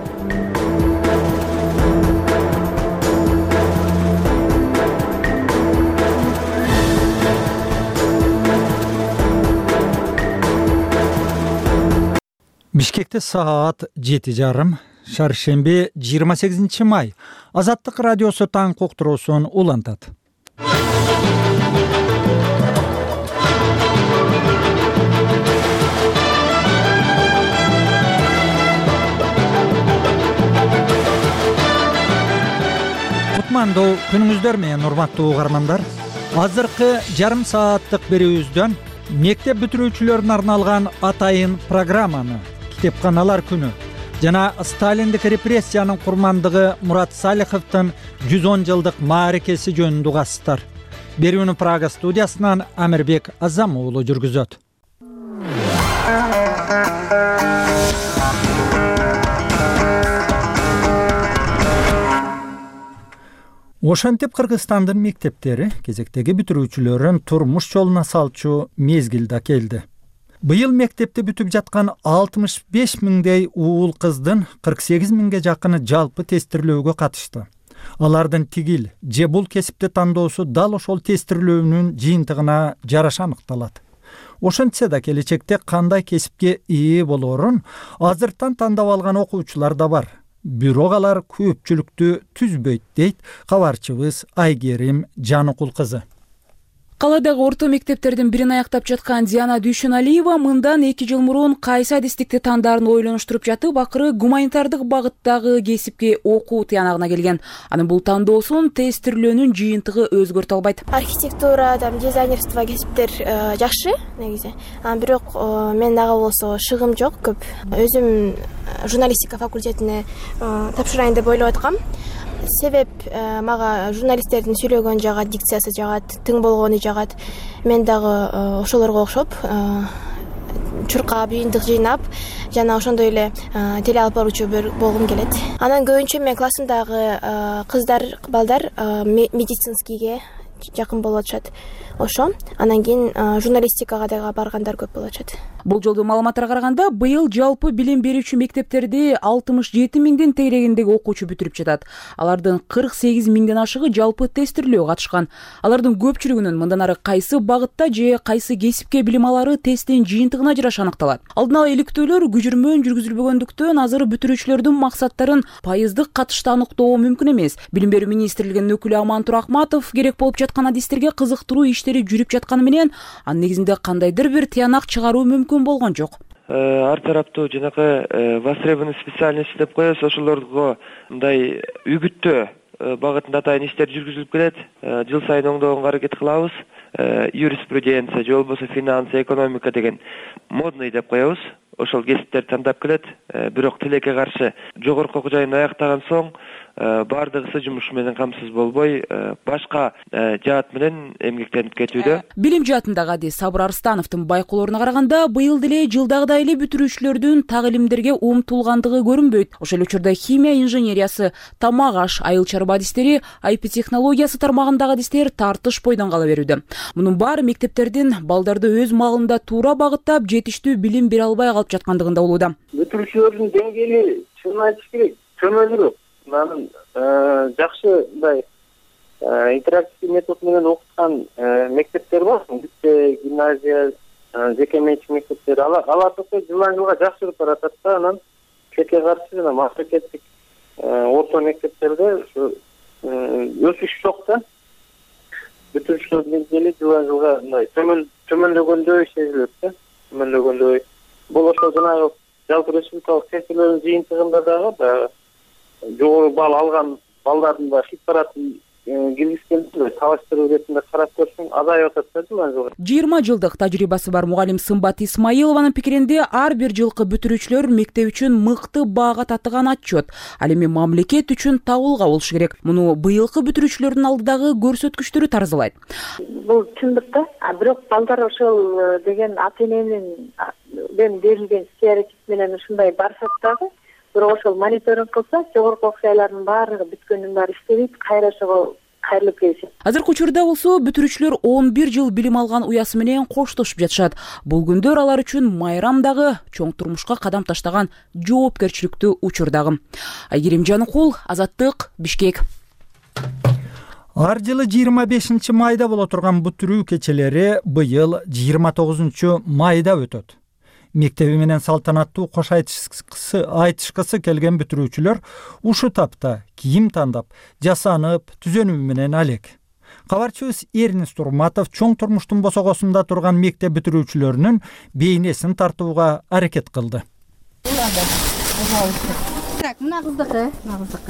Бишкекте саат жети жарым, шаршемби жыйырма сегизинчи май. Азаттык радиосу таң коктуруусун улантат. Кутмандуу күнүңүздөр менен урматтуу угармандар. Азыркы жарым сааттык берүүбүздөн мектеп бүтүрүүчүлөрүнө арналган атайын программаны Китепканалар күнү жана Сталиндик репрессиянын курмандыгы Мурат Салиховдун жүз он жылдык мааракеси жөнүндө угасыздар. Берүүнү Прага студиясынан Амирбек Азам уулу жүргүзөт. Ошентип Кыргызстандын мектептери кезектеги бүтүрүүчүлөрүн турмуш жолуна салчу мезгил да келди. Быйыл мектепти бүтүп жаткан алтымыш беш миңдей уул кыздын кырк сегиз миңге жакыны жалпы тестирлөөгө катышты. Алардын тигил же бул кесипти тандоосу дал ошол тестирлөөнүн жыйынтыгына жараша аныкталат. Ошентсе да келечекте кандай кесипке ээ болоорун азыртан тандап алган окуучулар да бар. Бирок алар көпчүлүктү түзбөйт дейт кабарчыбыз Айгерим Жаныкул кызы. Каладагы орто мектептердин бирин аяктап жаткан Диана Дүйшөналиева мындан эки жыл мурун кайсы адистикти тандарын ойлонуштуруп жатып, акыры гуманитардык багыттагы кесипке окуу тыянагына келген. Анын бул тандоосун тестирлөөнүн жыйынтыгы өзгөртө албайт. Архитектура, там дизайнерство кесиптер жакшы негизи. Бирок мен ага болсо шыгым жок көп. Өзүм журналистика факультетине тапшырайын деп ойлоп аткам. Себеп мага журналисттердин сүйлөгөн жагат, дикциясы жагат, тың болгону жагат. Мен дагы ошолорго окшоп чуркап, жыйынтык жыйнап жана ошондой эле теле алып баруучу болгум келет. Анан көбүнчө мен классымдагы кыздар, балдар медицинскийге жакын болуп атышат. Ошо анан кийин журналистикага дагы баргандар көп болуп атышат. Бул жолдуу маалыматтарга караганда, быйыл жалпы билим берүүчү мектептерди алтымыш жети миңдин тегерегиндеги окуучу бүтүрүп жатат. Алардын кырк сегиз миңден ашыгы жалпы тестирлөөгө катышкан. Алардын көпчүлүгүнүн мындан ары кайсы багытта же кайсы кесипке билим алары тесттин жыйынтыгына жараша аныкталат. Алдын ала иликтөөлөр күжүрмөн жүргүзүлбөгөндүктөн азыр бүтүрүүчүлөрдүн максаттарын пайыздык катышта аныктоо мүмкүн эмес. Билим берүү министрлигинин өкүлү Амантур Акматов керек болуп жаткан адистерге кызыктыруу иштери жүрүп жатканы менен, анын негизинде кандайдыр бир тыянак чыгаруу мүмкүн болгон жок. Ар тараптуу жанагы востребованный специальность деп коебуз, ошолорго мындай үгүттөө багытында атайын иштер жүргүзүлүп келет. Жыл сайын оңдогонго аракет кылабыз. Юриспруденция же болбосо финансы, экономика деген модный деп коебуз. Ошол кесиптер тандап келет. Бирок тилекке каршы жогорку окуу жайын аяктаган соң бардыгысы жумуш менен камсыз болбой, башка жаат менен эмгектенип кетүүдө. Билим жаатындагы адис Сабыр Арстановдун байкоолоруна караганда, быйыл деле жылдагыдай эле бүтүрүүчүлөрдүн так илимдерге умтулгандыгы көрүнбөйт. Ошол учурда химия инженериясы, тамак аш, айыл чарба адистери, ай пи технологиясы тармагындагы адистер тартыш бойдон кала берүүдө. Мунун баары мектептердин балдарды өз маалында туура багыттап, жетиштүү билим бере албай калып жаткандыгында болууда. Бүтүрүүчүлөрдүн деңгээли чынын айтыш керек, төмөнүрөөк. Анан жакшы мындай интерактивдүү метод менен окуткан мектептер бар. Бизде гимназия, жеке менчик мектептер алар жылдан жылга жакшырып баратат да. Анан четке каршы жана мамлекеттик орто мектептерде ушу өсүш жок да. Бүтүрүүчүлөрдүн деңгээли жылдан жылга мындай төмөн төмөндөгөндөй сезилет да. Төмөндөгөндөй. Бул ошол жанагы жалпы республикалык тестилөөнүн жыйынтыгында дагы жогору балл алган балдардын да кыйып баратын киргизгенбиз, салыштыруу кетинде карап көрсөң азайып атат да жылдан жылга. жыйырма жылдык тажрыйбасы бар мугалим Сымбат Исмаилованын пикиринде ар бир жылкы бүтүрүүчүлөр мектеп үчүн мыкты баага татыган отчет, ал эми мамлекет үчүн табылга болушу керек. Муну быйылкы бүтүрүүчүлөрдүн алдыдагы көрсөткүчтөрү таразалайт. Бул чындык да, бирок балдар ошол деген ата эненин берилген ишке аракет менен ушундай барышат дагы. Бирок ошол мониторинг кылса, жогорку окуялардын баардыгы бүткөндүн баары иштебейт, кайра ошого кайрылып келишет. Азыркы учурда болсо бүтүрүүчүлөр он бир жыл билим алган уясы менен коштошуп жатышат. Бул күндөр алар үчүн майрам дагы, чоң турмушка кадам таштаган жоопкерчиликтүү учур дагы. Айгерим Жаныкул, Азаттык, Бишкек. Ар жылы жыйырма бешинчи майда боло турган бүтүрүү кечелери быйыл жыйырма тогузунчу майда өтөт. Мектеби менен салтанаттуу кош айтышкысы айтышкысы келген бүтүрүүчүлөр ушу тапта кийим тандап, жасанып, түзөнүү менен алек. Кабарчыбыз Эрнис Турматов чоң турмуштун босогосунда турган мектеп бүтүрүүчүлөрүнүн бейнесин тартууга аракет кылды. Так, мына кыздыкы, мына кыздыкы.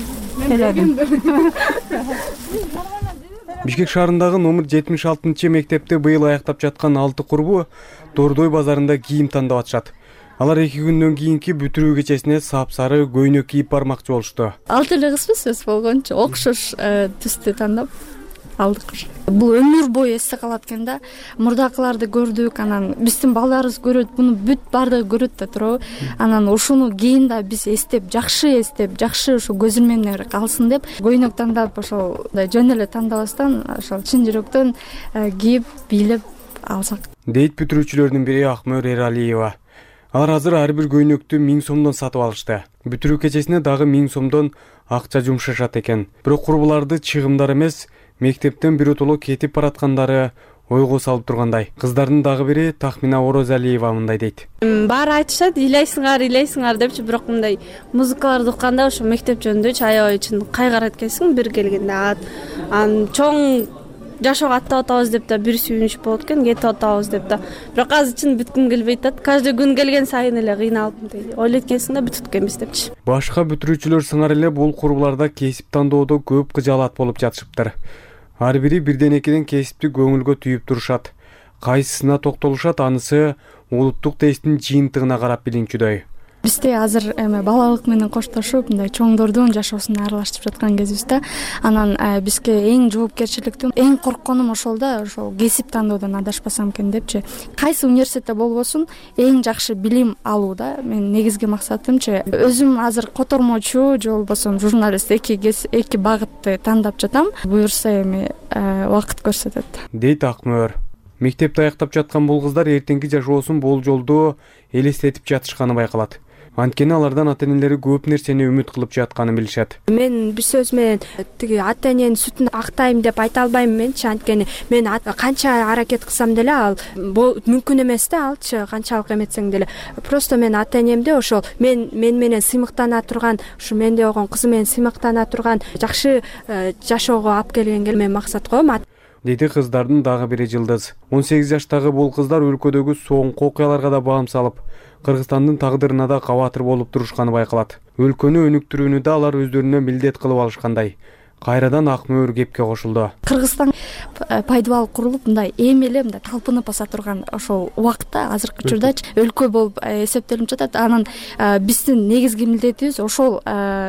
Бишкек шаарындагы номер жетимиш алтынчы мектепте быйыл аяктап жаткан алты курбу Дордой базарында кийим тандап атышат. Алар эки күндөн кийинки бүтүрүү кечесине сапсары көйнөк кийип бармакчы болушту. Алты эле кызбыз сөз болгончу, окшош түстү тандап алдык. Бул өмүр бою эсте калат экен да. Мурдакыларды көрдүк, анан биздин балдарыбыз көрөт, муну бүт бардыгы көрөт да туурабы. Анан ушуну кийин да биз эстеп, жакшы эстеп, жакшы ушу көз илмемден калсын деп, көйнөк тандап ошол жөн эле тандабастан, ошол чын жүрөктөн кийип, бийлеп алсак. Дейт бүтүрүүчүлөрдүн бири Акмөр Эралиева. Алар азыр ар бир көйнөктү миң сомдон сатып алышты. Бүтүрүү кечесине дагы миң сомдон акча жумшашат экен. Бирок курбуларды чыгымдар эмес, мектептен биротоло кетип бараткандары ойго салып тургандай. Кыздардын дагы бири Тахмина Орозалиева мындай дейт. Баары айтышат, ыйлайсыңар, ыйлайсыңар депчи, бирок мындай музыкаларды укканда ошо мектеп жөнүндө аябай үчүн кайгарат экенсиң бир келгенде. Ан чоң жашоого аттап атабыз деп да бир сүйүнүч болот экен, кетип атабыз деп да. Бирок азыр чын бүткүм келбей атат. Каждый күн келген сайын эле кыйналып мындай ойлойт экенсиң да бүтүп экенбиз депчи. Башка бүтүрүүчүлөр сыңар эле бул курбуларда кесип тандоодо көп кыжаалат болуп жатышыптыр. Ар бири бирден экиден кесипти көңүлгө түйүп турушат. Кайсысына токтолушат, анысы улуттук тесттин жыйынтыгына карап билинчүдөй. Бизде азыр эме балалык менен коштошуп, мындай чоңдордун жашоосуна аралашып жаткан кезибиз да. Анан бизге эң жоопкерчиликтүү, эң коркконум ошол да, ошол кесип тандоодон адашпасам экен депчи. Кайсы университетте болбосун, эң жакшы билим алуу да. Мен негизги максатымчы өзүм азыр котормочу же болбосо журналист эки эки багытты тандап жатам. Буюрса эми убакыт көрсөтөт. Дейт Акмөр. Мектепти аяктап жаткан бул кыздар эртеңки жашоосун болжолдоо элестетип жатышканы байкалат. Анткени алардан ата энелери көп нерсени үмүт кылып жатканын билишет. Мен бир сөз менен тиги ата эненин сүтүн актайм деп айта албайм менчи, анткени мен канча аракет кылсам деле ал мүмкүн эмес да, алчы канчалык эметсең деле. Просто мен ата энемди ошол мен мен менен сыймыктана турган, ушу менде болгон кызы менен сыймыктана турган жакшы жашоого алып келгенге мен максат коем. Деди кыздардын дагы бири Жылдыз. он сегиз жаштагы бул кыздар өлкөдөгү соңку окуяларга да баам салып, Кыргызстандын тагдырына да кабатыр болуп турушканы байкалат. Өлкөнү өнүктүрүүнү да алар өздөрүнө милдет кылып алышкандай. Кайрадан Акмөр кепке кошулду. Кыргызстан пайдабал курулуп, мындай эми эле мындай талпынып баса турган ошол убакытта азыркы учурда өлкө болуп эсептелип жатат. Анан биздин негизги милдетибиз ошол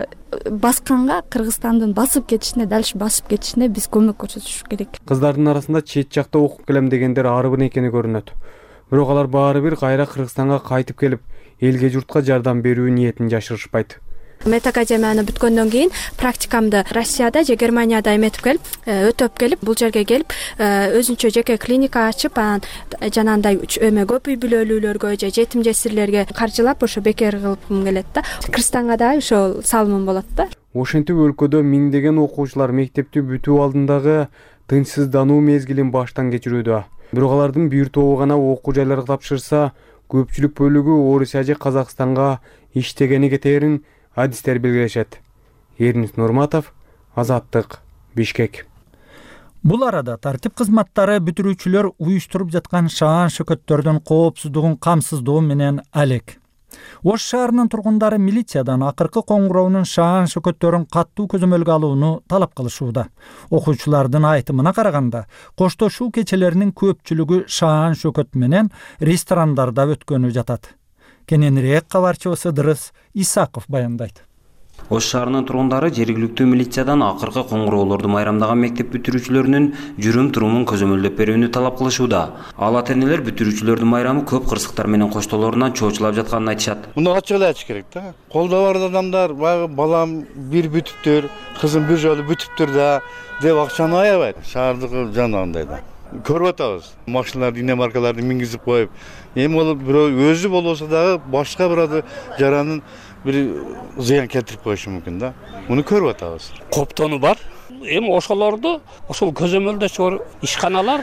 басканга, Кыргызстандын басып кетишине, дальше басып кетишине биз көмөк көрсөтүш керек. Кыздардын арасында чет жакта окуп келем дегендер арбын экени көрүнөт. Бирок алар баары бир кайра Кыргызстанга кайтып келип, элге журтка жардам берүү ниетин жашырышпайт. Медакадемияны бүткөндөн кийин практикамды Россияда же Германияда эметип келип, өтөп келип, бул жерге келип, өзүнчө жеке клиника ачып, анан жанагындай эме көп үй бүлөлүүлөргө же жетим жесирлерге каржылап ошо бекер кылыпым келет да. Кыргызстанга да ошол салымым болот да. Ошентип өлкөдө миңдеген окуучулар мектепти бүтүү алдындагы тынчсыздануу мезгилин баштан кечирүүдө. Бирок алардын бир тобу гана окуу жайларга тапшырса, көпчүлүк бөлүгү Орусия же Казакстанга иштегени кетээрин адистер белгилешет. Эрнис Нурматов, Азаттык, Бишкек. Бул арада тартип кызматтары бүтүрүүчүлөр уюштуруп жаткан шаан шөкөттөрдүн коопсуздугун камсыздоо менен алек. Ош шаарынын тургундары милициядан акыркы коңгуроонун шаан шөкөттөрүн каттуу көзөмөлгө алууну талап кылышууда. Окуучулардын айтымына караганда, коштошуу кечелеринин көпчүлүгү шаан шөкөт менен ресторандарда өткөнү жатат. Кененирээк кабарчыбыз Ыдырыс Исаков баяндайт. Ош шаарынын тургундары жергиликтүү милициядан акыркы коңгуроолорду майрамдаган мектеп бүтүрүүчүлөрүнүн жүрүм турумун көзөмөлдөп берүүнү талап кылышууда. Ал ата-энелер бүтүрүүчүлөрдүн майрамы көп кырсыктар менен коштоолорунан чоочулап жатканын айтышат. Муну ачык эле айтыш керек да. Колдо бар адамдар, баягы балам бир бүтүптүр, кызым бир жолу бүтүптүр да деп акчаны аябайт. Шаардыкы жанагындай да. Көрүп атабыз. Машиналарды, иномаркаларды мингизип коюп, эми ол бирөө өзү болбосо дагы башка бир жаранын бир зыян келтирип коюшу мүмкүн да. Муну көрүп атабыз. Коптону бар. Эми ошолорду ошол көзөмөлдөчү ишканалар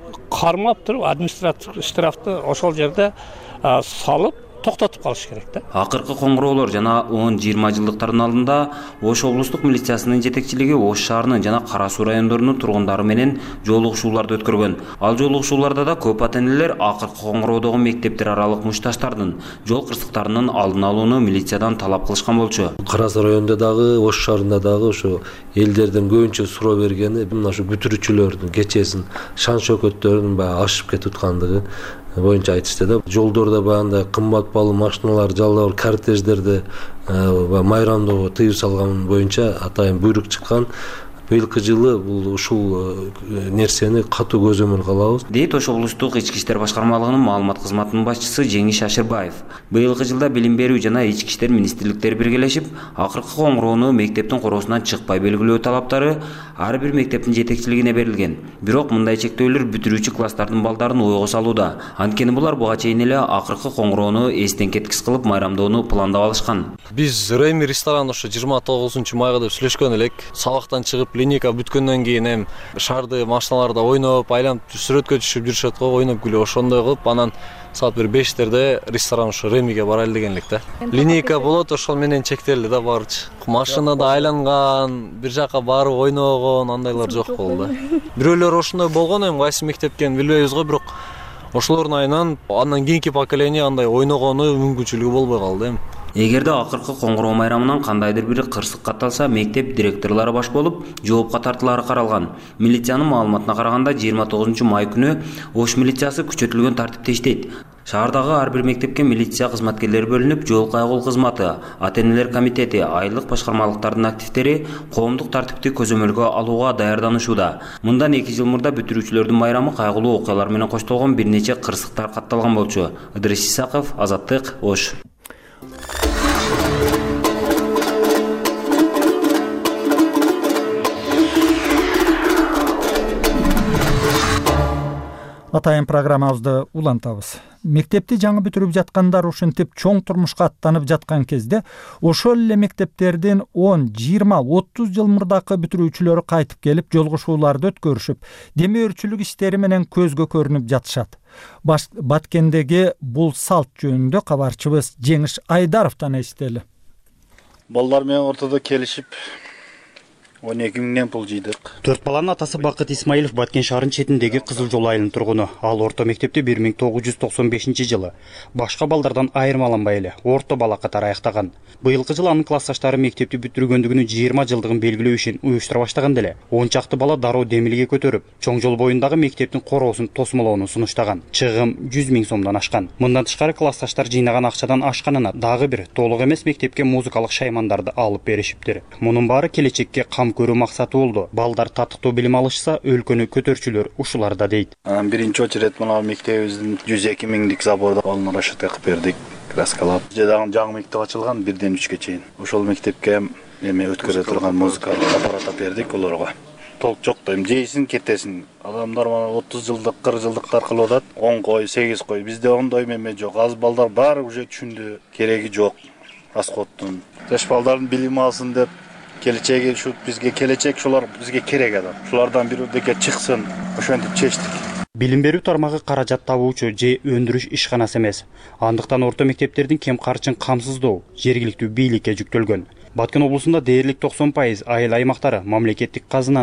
кармап туруп, административдик штрафты ошол жерде салып токтотуп калыш керек да. Акыркы коңгуроолор жана он жыйырма жылдыктардын алдында Ош облустук милициясынын жетекчилиги Ош шаарынын жана Кара Суу райондорунун тургундары менен жолугушууларды өткөргөн. Ал жолугушууларда да көп ата-энелер акыркы коңгуроодогу мектептер аралык мушташтардын жол кырсыктарынын алдын алууну милициядан талап кылышкан болчу. Кара Суу районунда дагы, Ош шаарында дагы ошо элдердин көбүнчө суроо бергени мына ушу бүтүрүүчүлөрдүн кечесин шан шөкөттөрүнүн баягы ашып кетип аткандыгы боюнча айтышты да. Жолдордо баягындай кымбат баалуу машиналар, жалдап кортеждерди майрамдоого тыюу салган боюнча атайын буйрук чыккан. Быйылкы жылы бул ушул нерсени катуу көзөмөлгө алабыз, дейт Ош облустук ички иштер башкармалыгынын маалымат кызматынын башчысы Жеңиш Ашырбаев. Быйылкы жылда билим берүү жана ички иштер министрликтери биргелешип, акыркы коңгуроону мектептин короосунан чыкпай белгилөө талаптары ар бир мектептин жетекчилигине берилген. Бирок мындай чектөөлөр бүтүрүүчү класстардын балдарын ойго салууда. Анткени булар буга чейин эле акыркы коңгуроону эстен кеткис кылып майрамдоону пландап алышкан. Биз Реми ресторан ошо жыйырма тогузунчу майга деп сүйлөшкөн элек. Сабактан чыгып линейка бүткөндөн кийин эми шаарды машиналарда ойноп, айланып сүрөткө түшүп жүрүшөт го, ойноп күлүп ошондой кылып, анан саат бир бештерде ресторан ошо Ремиге барайлы деген элек да. Линейка болот, ошол менен чектелди да баарычы. Машинада айланган, бир жака барып ойногон, андайлар жок болду да. Бирөөлөр ошондой болгон, эми кайсы мектепкен билбейбиз го, бирок ошолордун айынан андан кийинки поколение андай ойногону мүмкүнчүлүгү болбой калды эми. Эгерде акыркы коңгуроо майрамынан кандайдыр бир кырсык катталса, мектеп директорлору баш болуп, жоопко тартылары каралган. Милициянын маалыматына караганда жыйырма тогузунчу май күнү Ош милициясы күчөтүлгөн тартипте иштейт. Шаардагы ар бир мектепке милиция кызматкерлери бөлүнүп, жол кайгыл кызматы, ата-энелер комитети, айлык башкармалыктардын активдери коомдук тартипти көзөмөлгө алууга даярданышууда. Мындан эки жыл мурда бүтүрүүчүлөрдүн майрамы кайгылуу окуялар менен коштолгон бир нече кырсыктар катталган болчу. Ыдырыс Исаков, Азаттык, Ош. Атайын программабызды улантабыз. Мектепти жаңы бүтүрүп жаткандар ушинтип чоң турмушка аттанып жаткан кезде ошол эле мектептердин он, жыйырма, отуз жыл мурдакы бүтүрүүчүлөрү кайтып келип жолугушууларды өткөрүшүп, демөөрчүлүк иштери менен көзгө көрүнүп жатышат. Баткендеги бул салт жөнүндө кабарчыбыз Жеңиш Айдаровдон эстели. Балдар менен ортодо келишип он эки миңден пул жыйдык. Төрт баланын атасы Бакыт Исмаилов Баткен шаарынын четиндеги Кызыл жол айылынын тургуну. Ал орто мектепти бир миң тогуз жүз токсон бешинчи жылы башка балдардан айырмаланбай эле орто бала катары аяктаган. Быйылкы жылы анын классташтары мектепти бүтүргөндүгүнүн жыйырма жылдыгын белгилөө ишин уюштура баштаганда эле он чакты бала дароо демилге көтөрүп, чоң жол боюндагы мектептин короосун тосмолоону сунуштаган. Чыгым жүз миң сомдон ашкан. Мындан тышкары классташтар жыйнаган акчадан ашканына дагы бир толук эмес мектепке музыкалык шаймандарды алып беришиптир. Мунун баары келечекке кам көрүү максаты болду. Балдар татыктуу билим алышса, өлкөнү көтөрчүлөр ушуларда дейт. Анан биринчи очередь мына мектебибиздин жүз эки миңдик заборду алын расчет кылып бердик, краскалап. Жадагы жаңы мектеп ачылган бирден үчкө чейин. Ошол мектепке эме өткөрө турган музыкалык аппарат бердик олорго. Толк жок да, эми жейсин кетесин. Адамдар мына отуз жылдык, кырк жылдыктар кылып атат. он кой, сегиз кой. Бизде ондой эме жок. Аз балдар баары уже түшүндү. Кереги жок. Расходтун. Жаш балдардын билим алсын деп келечеги ушу бизге келечек, шулар бизге керек адам. Шулардан бири деке чыксын, ошентип чечтик. Билим берүү тармагы каражат табуучу же өндүрүш ишканасы эмес. Андыктан орто мектептердин кем карчын камсыздоо жергиликтүү бийликке жүктөлгөн. Баткен облусунда дээрлик токсон пайыз айыл аймактары мамлекеттик казынанын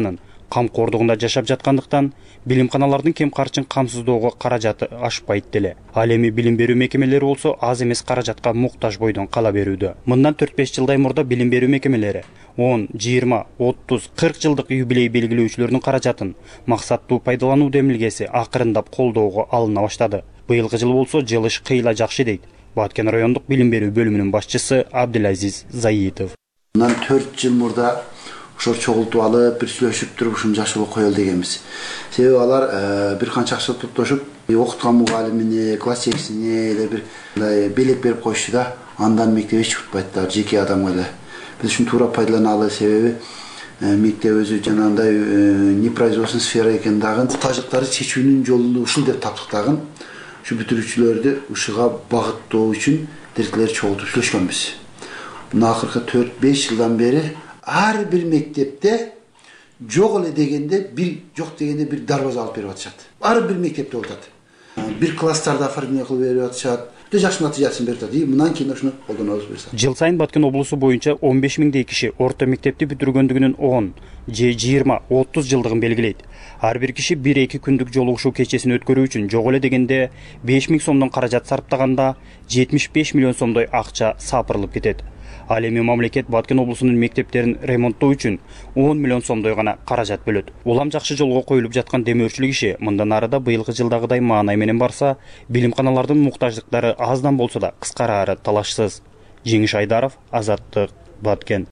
камкордугунда жашап жаткандыктан билимканалардын кем карчын камсыздоого каражаты ашпайт деле. Ал эми билим берүү мекемелери болсо аз эмес каражатка муктаж бойдон кала берүүдө. Мындан төрт беш жылдай мурда билим берүү мекемелери он, жыйырма, отуз, кырк жылдык юбилей белгилөөчүлөрдүн каражатын максаттуу пайдалануу демилгеси акырындап колдоого алына баштады. Быйылкы жыл болсо жылыш кыйла жакшы дейт Баткен райондук билим берүү бөлүмүнүн башчысы Абдылазиз Заитов. Мындан төрт жыл мурда ошол чогултуп алып, бир сүйлөшүп туруп ушун жакшы болуп коелу дегенбиз. Себеби алар бир канча акча топтошуп, окуткан мугалимине, класс жетекчисине эле бир мындай белек берип коюшту да, андан мектеп эч чыкпайт да, жеке адамга эле. Биз ушуну туура пайдаланалы, себеби мектеп өзү жанагындай непроизводственный сфера экен дагы, муктаждыктарды чечүүнүн жолу ушул деп таптык дагы. Ушу бүтүрүүчүлөрдү ушуга багыттоо үчүн директорлор чогултуп сүйлөшкөнбүз. Мына акыркы төрт беш жылдан бери ар бир мектепте жок эле дегенде, бир жок дегенде бир дарбаза алып берип атышат. Ар бир мектепте болуп атат. Бир класстарда оформление кылып берип атышат. Өтө жакшы натыйжасын берип атат. И мындан кийин ушуну колдонобуз буюрса. Жыл сайын Баткен облусу боюнча он беш миңдей киши орто мектепти бүтүргөндүгүнүн он, же жыйырма, отуз жылдыгын белгилейт. Ар бир киши бир-эки күндүк жолугушуу кечесин өткөрүү үчүн жок эле дегенде беш миң сомдон каражат сарптаганда жетимиш беш миллион сомдой акча сапырылып кетет. Ал эми мамлекет Баткен облусунун мектептерин ремонттоо үчүн он миллион сомдой гана каражат бөлөт. Улам жакшы жолго коюлуп жаткан демөөрчүлүк иши мындан ары да быйылкы жылдагыдай маанай менен барса, билимканалардын муктаждыктары аздан болсо да кыскарары талашсыз. Жеңиш Айдаров, Азаттык, Баткен.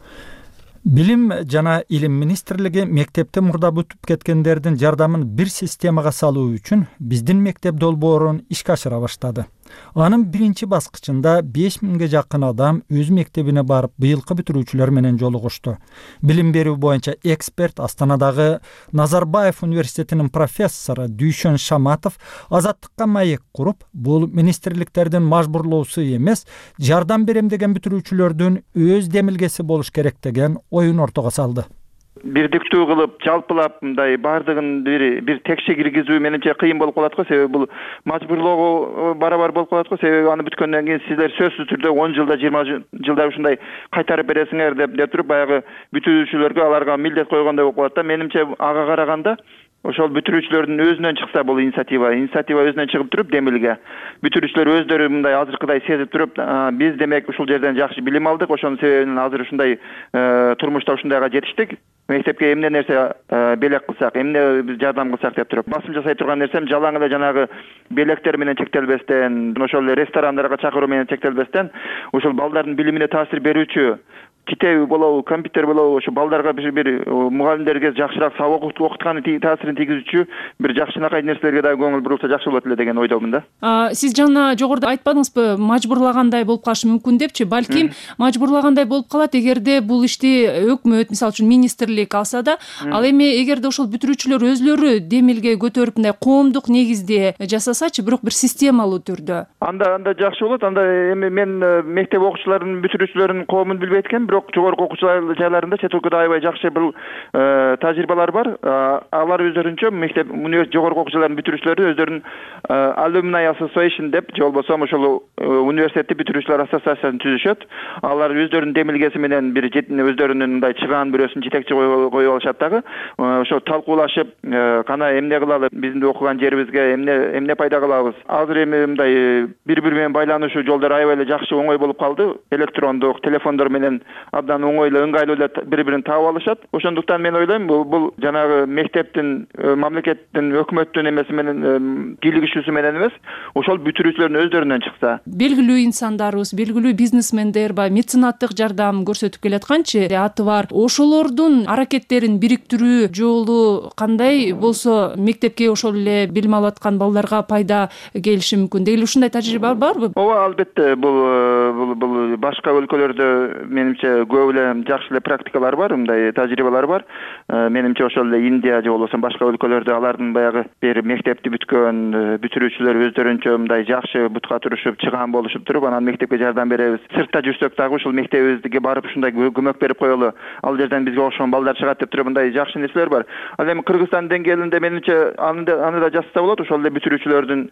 Билим жана илим министрлиги мектепте мурда бүтүп кеткендердин жардамын бир системага салуу үчүн биздин мектеп долбоорун ишке ашыра баштады. Анын биринчи баскычында беш миңге жакын адам өз мектебине барып быйылкы бүтүрүүчүлөр менен жолугушту. Билим берүү боюнча эксперт Астанадагы Назарбаев университетинин профессору Дүйшөн Шаматов Азаттыкка маек куруп, бул министрликтердин мажбурлоосу эмес, жардам берем деген бүтүрүүчүлөрдүн өз демилгеси болуш керек деген оюн ортого салды. Бирдиктүү кылып, жалпылап мындай бардыгын бир бир текше киргизүү менимче кыйын болуп калат го, себеби бул мажбурлоого барабар болуп калат го, себеби аны бүткөндөн кийин сиздер сөзсүз түрдө он жылда, жыйырма жылда ушундай кайтарып бересиңер деп деп туруп баягы бүтүрүүчүлөргө аларга милдет койгондой болуп калат да. Менимче ага караганда ошол бүтүрүүчүлөрдүн өзүнөн чыкса бул инициатива, инициатива өзүнөн чыгып туруп демилге. Бүтүрүүчүлөр өздөрү мындай азыркыдай сезип туруп, биз демек ушул жерден жакшы билим алдык, ошонун себебинен азыр ушундай турмушта ушундайга жетиштик. Мектепке эмне нерсе белек кылсак, эмне жардам кылсак деп туруп басым жасай турган нерсем жалаң эле жанагы белектер менен чектелбестен, ошол эле ресторандарга чакыруу менен чектелбестен, ушул балдардын билимине таасир берүүчү китеби болобу, компьютер болобу, ошо балдарга бир бир мугалимдерге жакшыраак сабак окутканы таасирин тийгизүүчү бир жакшынакай нерселерге да көңүл бурулса жакшы болот эле деген ойдомун да. Сиз жана жогоруда айтпадыңызбы, мажбурлагандай болуп калышы мүмкүн депчи? Балким мажбурлагандай болуп калат эгерде бул ишти өкмөт, мисалы үчүн министрлик алса да, ал эми эгерде ошол бүтүрүүчүлөр өзлөрү демилге көтөрүп мындай коомдук негизде жасасачы, бирок бир системалуу түрдө. Анда анда жакшы болот. Анда эми мен мектеп окуучуларынын бүтүрүүчүлөрүнүн коомун билбейт экенмин, бирок жогорку окуу жайларында чет өлкөдө аябай жакшы бул тажрыйбалар бар. Алар өздөрүнчө мектеп жогорку окуу жайларынын бүтүрүүчүлөрү өздөрүнүн Alumni Association деп, же болбосо ошол университетти бүтүрүүчүлөр ассоциациясын түзүшөт. Алар өздөрүнүн демилгеси менен бир өздөрүнүн мындай чыгаан бирөөсүн жетекчи коюп алышат дагы. Ошо талкуулашып, кана эмне кылалы, биздин окуган жерибизге эмне эмне пайда кылабыз. Азыр эми мындай бири-бири менен байланышуу жолдору аябай эле жакшы, оңой болуп калды. Электрондук телефондор менен абдан оңойлуу, ыңгайлуу эле бири-бирин таап алышат. Ошондуктан мен ойлойм, бул бул жанагы мектептин, мамлекеттин, өкмөттүн эмеси менен кийлигишүүсү менен эмес, ошол бүтүрүүчүлөрдүн өздөрүнөн чыкса. Белгилүү инсандарыбыз, белгилүү бизнесмендер ба меценаттык жардам көрсөтүп келатканчы, аты бар. Ошолордун аракеттерин бириктирүү жолу кандай болсо мектепке ошол эле билим алып аткан балдарга пайда келиши мүмкүн. Деги ушундай тажрыйба барбы? Ооба, албетте. Бул бул башка өлкөлөрдө менимче көп эле жакшы эле практикалар бар, мындай тажрыйбалар бар. Менимче ошол эле Индия же болбосо башка өлкөлөрдө алардын баягы бир мектепти бүткөн бүтүрүүчүлөр өздөрүнчө мындай жакшы бутка турушуп, чыгаан болушуп туруп, анан мектепке жардам беребиз. Сыртта жүрсөк дагы ушул мектебибизге барып ушундай көмөк берип коелу. Ал жерден бизге окшогон балдар чыгат деп туруп мындай жакшы нерселер бар. Ал эми Кыргызстан деңгээлинде менимче аны да жасаса болот. Ошол эле бүтүрүүчүлөрдүн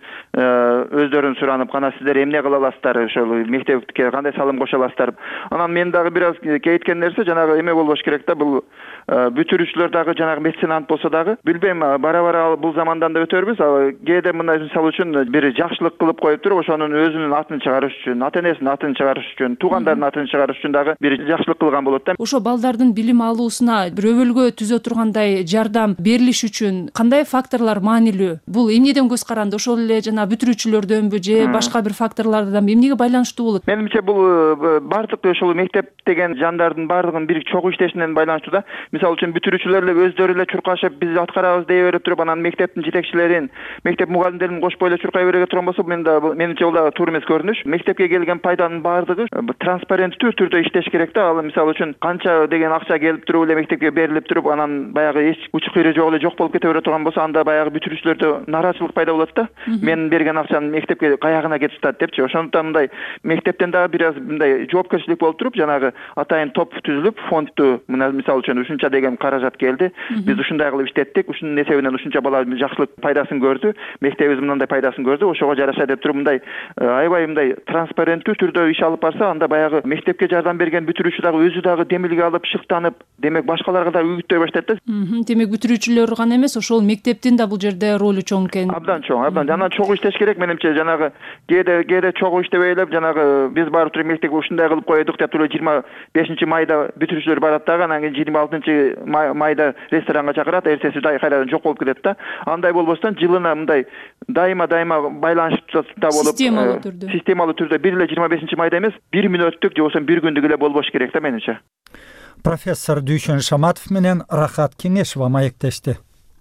өздөрүн суранып, кана сиздер эмне кыла аласыздар, ошол мектепке кандай салым кошо аласыздар. Анан мен дагы бир бир аз кейткен нерсе жанагы эме болбош керек да, бул бүтүрүүчүлөр дагы жанагы меценат болсо дагы билбейм, бара-бара бул замандан да өтөрбүз. Кээде мындай мисалы үчүн бир жакшылык кылып коюп туруп, ошонун өзүнүн атын чыгарыш үчүн, ата-энесинин атын чыгарыш үчүн, туугандарынын атын чыгарыш үчүн дагы бир жакшылык кылган болот да. Ошо балдардын билим алуусуна бир өбөлгө түзө тургандай жардам берилиш үчүн кандай факторлор маанилүү? Бул эмнеден көз каранды? Ошол эле жана бүтүрүүчүлөрдөнбү же башка бир факторлордон эмнеге байланыштуу болот? Менимче бул бардык ошол мектеп деген жандардын бардыгын бир чогуу иштешинен байланыштуу да. Мисалы үчүн бүтүрүүчүлөр эле өздөрү эле чуркашып, биз аткарабыз дей берип туруп, анан мектептин жетекчилерин, мектеп мугалимдерин кошпой эле чуркай бере турган болсо, мен да менимче бул да туура эмес көрүнүш. Мектепке келген пайданын бардыгы транспаренттүү түрдө иштеш керек да. Ал мисалы үчүн канча деген акча келип туруп эле мектепке берилип туруп, анан баягы эч учук ири жок эле жок болуп кете бере турган болсо, анда баягы бүтүрүүчүлөрдө нараачылык пайда болот да. Мен берген акчаны мектепке каягына кетип атат депчи. Ошондуктан мындай мектептен дагы бир аз мындай жоопкерчилик болуп туруп, жанагы атайын топ түзүлүп, фондту мисалы үчүн ушунча деген каражат келди. Биз ушундай кылып иштеттик. Ушунун эсебинен ушунча бала жакшылык пайдасын көрдү. Мектебибиз мындай пайдасын көрдү. Ошого жараша деп туруп мындай аябай мындай транспаренттүү түрдө иш алып барса, анда баягы мектепке жардам берген бүтүрүүчү дагы өзү дагы демилге алып, шыктанып, демек башкаларга да үгүттөй баштайт да. Демек бүтүрүүчүлөр гана эмес, ошол мектептин да бул жерде ролу чоң экен. Абдан чоң, абдан. Жана чогуу иштеш керек менимче. Жанагы кээде кээде чогуу иштебей эле жанагы биз барып туруп мектепке ушундай кылып коёдук деп туруп жыйырма бешинчи майда бүтүрүүчүлөр барат дагы, анан кийин жыйырма алтынчы майда ресторанга чакырат, эртеси кайрадан жок болуп кетет да. Андай болбостон жылына мындай дайыма дайыма байланышта болуп, системалуу түрдө системалуу түрдө бир эле жыйырма бешинчи майда эмес, бир мүнөттүк же болбосо бир күндүк эле болбош керек да менимче. Профессор Дүйшөн Шаматов менен Рахат Кеңешова маектешти.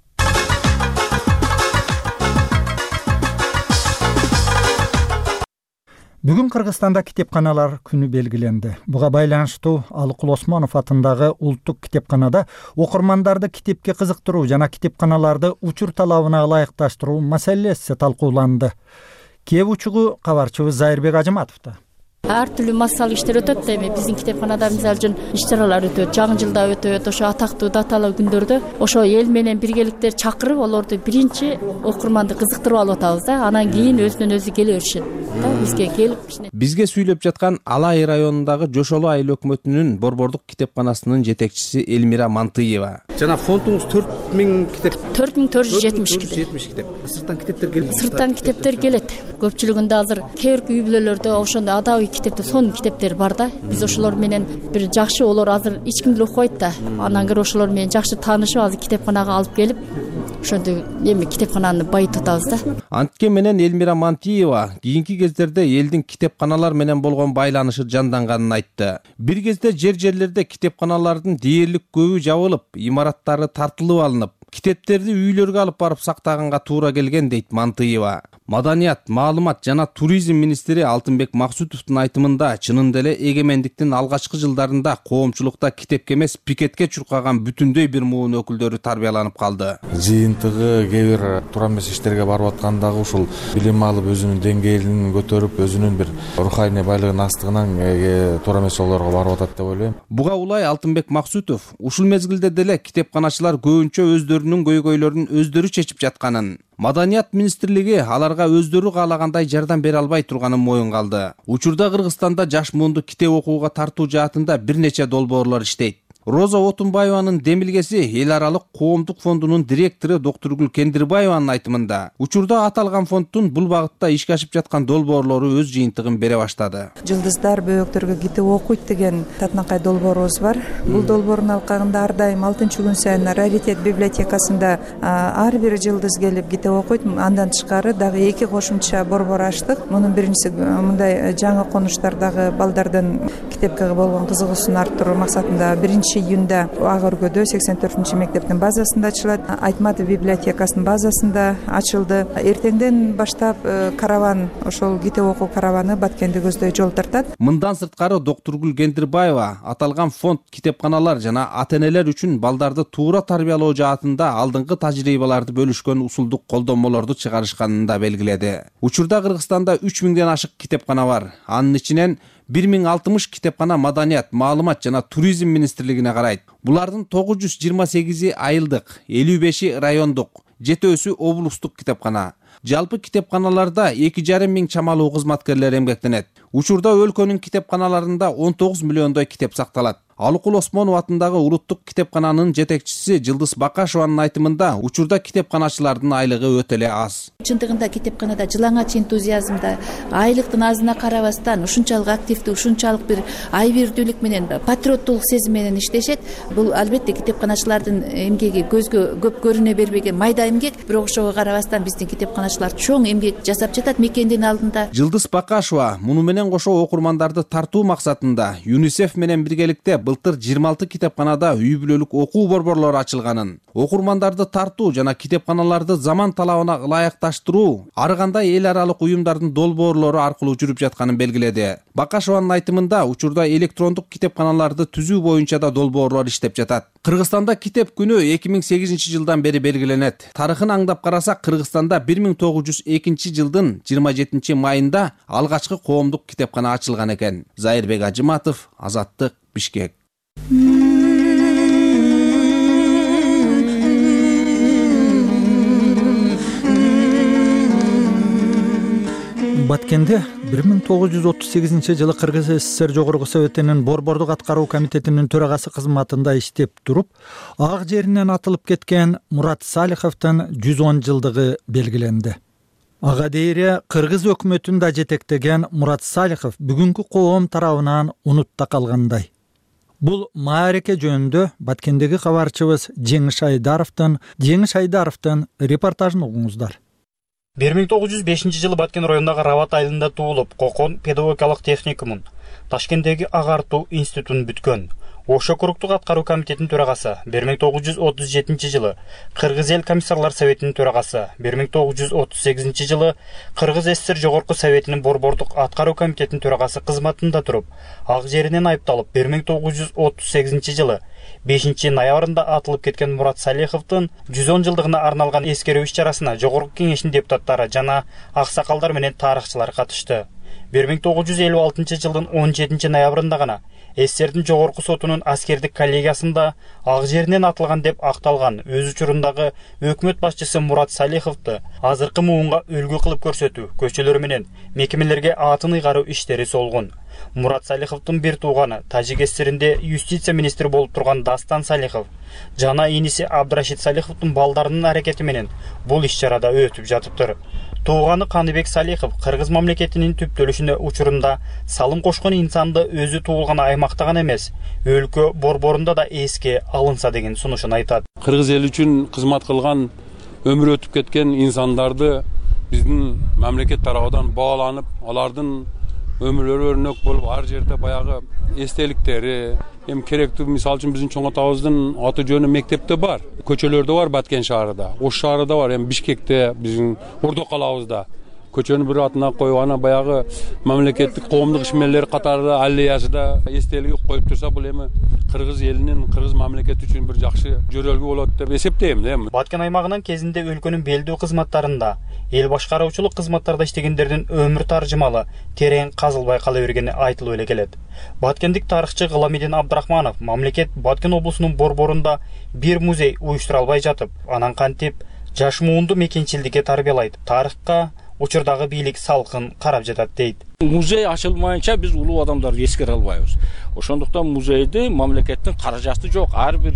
Бүгүн Кыргызстанда китепканалар күнү белгиленди. Буга байланыштуу Алыкул Осмонов атындагы улуттук китепканада окурмандарды китепке кызыктыруу жана китепканаларды учур талабына ылайыкташтыруу маселеси талкууланды. Кеп учугу кабарчыбыз Зайырбек Ажыматовдо. Ар түрлүү массалык иштер өтөт да, эми биздин китепканада мисалы үчүн иш-чаралар өтөт, жаңы жылда өтөт, ошо атактуу даталуу күндөрдө ошо эл менен биргеликтер чакырып, олорду биринчи окурманды кызыктырып алып атабыз да, анан кийин өзүнөн өзү келе беришет да, бизге келип. Бизге сүйлөп жаткан Алай районундагы Жошолу айыл өкмөтүнүн борбордук китепканасынын жетекчиси Элмира Мантыева. Жана фондуңуз төрт миң китеп. төрт миң төрт жүз жетимиш китеп. Сырттан китептер келет. Сырттан китептер келет. Көпчүлүгүндө азыр кээ бир үй бүлөлөрдө ошондой адабый китепте сонун китептер бар да. Биз ошолор менен бир жакшы, олор азыр эч ким деле окубайт да. Анан кийин ошолор менен жакшы таанышып, азыр китепканага алып келип, ошондой эми китепкананы байытып атабыз да. Антке менен Элмира Мантиева кийинки кездерде элдин китепканалар менен болгон байланышы жанданганын айтты. Бир кезде жер-жерлерде китепканалардын дээрлик көбү жабылып, имараттары тартылып алынып, китептерди үйлөргө алып барып сактаганга туура келген дейт Мантыева. Маданият, маалымат жана туризм министри Алтынбек Максутовдун айтымында чынында эле эгемендиктин алгачкы жылдарында коомчулукта китепке эмес пикетке чуркаган бүтүндөй бир муун өкүлдөрү тарбияланып калды. Жыйынтыгы кээ бир туура эмес иштерге барып аткандагы ушул билим алып, өзүнүн деңгээлин көтөрүп, өзүнүн бир руханий байлыгын астыгынан туура эмес жолдорго барып атат деп ойлойм. Буга улай Алтынбек Максутов ушул мезгилде деле китепканачылар көбүнчө өздөрүнүн көйгөйлөрүн өздөрү чечип жатканын, Маданият министрлиги аларга өздөрү каалагандай жардам бере албай турганын моюнга алды. Учурда Кыргызстанда жаш муунду китеп окууга тартуу жаатында бир нече долбоорлор иштейт. Роза Отунбаеванын демилгеси эл аралык коомдук фондунун директору Доктургүл Кендирбаеванын айтымында, учурда аталган фонддун бул багытта ишке ашып жаткан долбоорлору өз жыйынтыгын бере баштады. Жылдыздар бөбөктөргө китеп окуйт деген татынакай долбоорубуз бар. Бул долбоордун алкагында ар дайым алтынчы күн сайын Раритет библиотекасында ар бир жылдыз келип китеп окуйт. Андан тышкары дагы эки кошумча борбор ачтык. Мунун биринчиси мындай жаңы конуштардагы балдардын китепке болгон кызыгуусун арттыруу максатында биринчи июнда Ак Өргөдө сексен төртүнчү мектептин базасында ачылат. Айтматов библиотекасынын базасында ачылды. Эртеңден баштап караван, ошол китеп окуу караваны Баткенди көздөй жол тартат. Мындан сырткары Доктургүл Кендирбаева аталган фонд китепканалар жана ата-энелер үчүн балдарды туура тарбиялоо жаатында алдыңкы тажрыйбаларды бөлүшкөн усулдук колдонмолорду чыгарышканын да белгиледи. Учурда Кыргызстанда үч миңден ашык китепкана бар. Анын ичинен бир миң алтымыш китепкана Маданият, маалымат жана туризм министрлигине карайт. Булардын тогуз жүз жыйырма сегизи айылдык, элүү беши райондук, жетөөсү облустук китепкана. Жалпы китепканаларда эки жарым миң чамалуу кызматкерлер эмгектенет. Учурда өлкөнүн китепканаларында он тогуз миллиондой китеп сакталат. Алыкул Осмонов атындагы улуттук китепкананын жетекчиси Жылдыз Бакашеванын айтымында, учурда китепканачылардын айлыгы өтө эле аз. Чындыгында китепканада жылаңач энтузиазмда, айлыктын азына карабастан ушунчалык активдүү, ушунчалык бир ай бирдүүлүк менен, патриоттуулук сезими менен иштешет. Бул албетте китепканачылардын эмгеги көзгө көп көрүнө бербеген майда эмгек, бирок ошого карабастан биздин китепканачылар чоң эмгек жасап жатат мекендин алдында. Жылдыз Бакашева муну менен кошо окурмандарды тартуу максатында ЮНИСЕФ менен биргеликте былтыр жыйырма алты китепканада үй бүлөлүк окуу борборлору ачылганын, окурмандарды тартуу жана китепканаларды заман талабына ылайыкташтыруу ар кандай эл аралык уюмдардын долбоорлору аркылуу жүрүп жатканын белгиледи. Бакашеванын айтымында, учурда электрондук китепканаларды түзүү боюнча да долбоорлор иштеп жатат. Кыргызстанда китеп күнү эки миң сегизинчи жылдан бери белгиленет. Тарыхын аңдап карасак, Кыргызстанда бир миң тогуз жүз экинчи жылдын жыйырма жетинчи майында алгачкы коомдук китепкана ачылган экен. Зайырбек Ажыматов, Азаттык, Бишкек. Баткенде бир миң тогуз жүз отуз сегизинчи жылы Кыргыз СССР Жогорку Советинин Борбордук аткаруу комитетинин төрагасы кызматында иштеп туруп, ак жеринен атылып кеткен Мурат Салиховдун жүз он жылдыгы белгиленди. Ага дейре Кыргыз өкмөтүн да жетектеген Мурат Салихов бүгүнкү коом тарабынан унутта калгандай. Бул маареке жөнүндө Баткендеги кабарчыбыз Жеңиш Айдаровдун Жеңиш Айдаровдун репортажын угуңуздар. бир миң тогуз жүз бешинчи жылы Баткен районундагы Рабат айылында туулуп, Кокон педагогикалык техникумун, Ташкенттеги агартуу институтун бүткөн. Ош округдук аткаруу комитетинин төрагасы бир миң тогуз жүз отуз жетинчи жылы, Кыргыз эл комиссарлар советинин төрагасы бир миң тогуз жүз отуз сегизинчи жылы, Кыргыз СССР Жогорку Советинин Борбордук аткаруу комитетинин төрагасы кызматында туруп, ак жеринен айыпталып бир миң тогуз жүз отуз сегизинчи жылы бешинчи ноябрында атылып кеткен Мурат Салиховдун жүз он жылдыгына арналган эскерүү иш-чарасына Жогорку Кеңештин депутаттары жана аксакалдар менен тарыхчылар катышты. бир миң тогуз жүз элүү алтынчы жылдын он жетинчи ноябрында гана СССРдин Жогорку сотунун аскердик коллегиясында ак жеринен атылган деп акталган өз учурундагы өкмөт башчысы Мурат Салиховду азыркы муунга үлгү кылып көрсөтүү, көчөлөр менен мекемелерге атын ыйгаруу иштери солгун. Мурат Салиховдун бир тууганы Тажик СССРинде юстиция министри болуп турган Дастан Салихов жана иниси Абдрашид Салиховдун балдарынын аракети менен бул иш-чарада өтүп жатыптыр. Тууганы Каныбек Салихов Кыргыз мамлекетинин түптөлүшүнө учурунда салым кошкон инсанды өзү туулган аймакта гана эмес, өлкө борборунда да эске алынса деген сунушун айтат. Кыргыз эли үчүн кызмат кылган, өмүр өтүп кеткен инсандарды биздин мамлекет тарабынан бааланып, алардын өмүрлөрү өрнөк болуп, ар жерде баягы эстеликтери, эми керектүү, мисалы үчүн биздин чоң атабыздын аты жөнү мектепте бар, көчөлөрдө бар, Баткен шаарында, Ош шаарында бар, эми Бишкекте, биздин Ордо калабызда көчөнү бир атына коюп, ана баягы мамлекеттик коомдук ишмерлер катары аллеясында эстелиги коюп турса, бул эми Кыргыз элинин, Кыргыз мамлекети үчүн бир жакшы жөрөлгү болот деп эсептейм да эми. Баткен аймагынын кезинде өлкөнүн белдүү кызматтарында, эл башкаруучулук кызматтарда иштегендердин өмүр таржымалы терең казылбай кала бергени айтылып эле келет. Баткендик тарыхчы Гыламидин Абдрахманов мамлекет Баткен облусунун борборунда бир музей уюштура албай жатып, анан кантип жаш муунду мекенчилдикке тарбиялайт, тарыхка учурдагы бийлик салкын карап жатат дейт. Музей ачылмайынча биз улуу адамдарды эскере албайбыз. Ошондуктан музейди мамлекеттин каражаты жок. Ар бир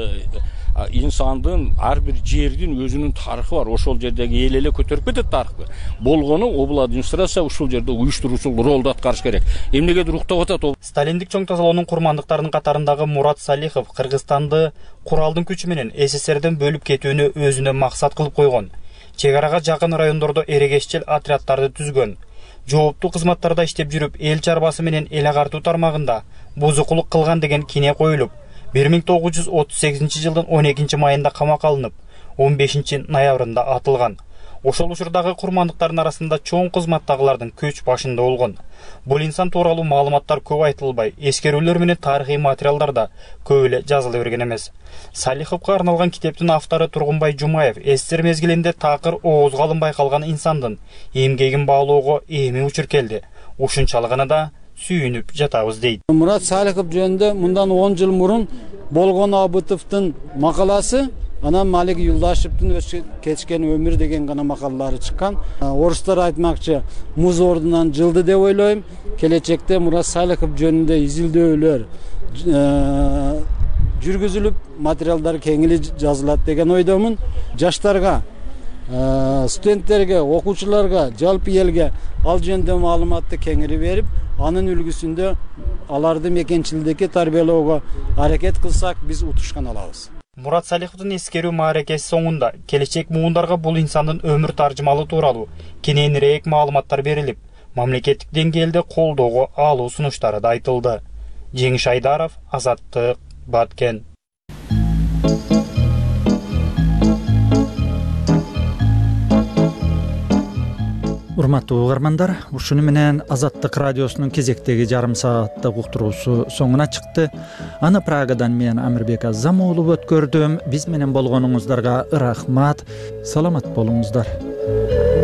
инсандын, ар бир жердин өзүнүн тарыхы бар. Ошол жердеги эл эле көтөрүп кетет тарыхты. Болгону обл администрация ушул жерде уюштуруучу ролду аткарыш керек. Эмнегедир уктап атат ол. Сталиндик чоң тазалоонун курмандыктарынын катарындагы Мурат Салихов Кыргызстанды куралдын күчү менен СССРден бөлүп кетүүнү өзүнө максат кылып койгон. Чек арага жакын райондордо эрегешчил отряддарды түзгөн. Жооптуу кызматтарда иштеп жүрүп, эл чарбасы менен эл агартуу тармагында бузукулук кылган деген кине коюлуп, бир миң тогуз жүз отуз сегизинчи жылдын он экинчи майында камакка алынып, он бешинчи ноябрында атылган. Ошол учурдагы курмандыктардын арасында чоң кызматтагылардын көч башында болгон. Бул инсан тууралуу маалыматтар көп айтылбай, эскерүүлөр менен тарыхый материалдарда көп эле жазыла берген эмес. Салиховго арналган китептин автору Тургунбай Жумаев СССР мезгилинде такыр оозго алынбай калган инсандын эмгегин баалоого эми учур келди. Ушунчалыгына да сүйүнүп жатабыз дейт. Мурат Салихов жөнүндө мындан он жыл мурун болгон Абытовдун макаласы Анан Малик Юлдашевдин кечкен өмүр деген гана макалалары чыккан. Орустар айтмакчы, муз ордунан жылды деп ойлойм. Келечекте Мурат Салихов жөнүндө изилдөөлөр жүргүзүлүп, материалдар кеңири жазылат деген ойдомун. Жаштарга, студенттерге, окуучуларга, жалпы элге ал жөнүндө маалыматты кеңири берип, анын үлгүсүндө аларды мекенчилдикке тарбиялоого аракет кылсак, биз утушкан алабыз. Мурат Салиховдун эскерүү мааракеси соңунда келечек муундарга бул инсандын өмүр таржымалы тууралуу кененирээк маалыматтар берилип, мамлекеттик деңгээлде колдоого алуу сунуштары да айтылды. Жеңиш Айдаров, Азаттык, Баткен. Урматтуу угармандар, ушуну менен Азаттык радиосунун кезектеги жарым сааттык уктуруусу соңуна чыкты. Аны Прагадан мен Амирбек Азам уулу өткөрдүм. Биз менен болгонуңуздарга рахмат. Саламат болуңуздар.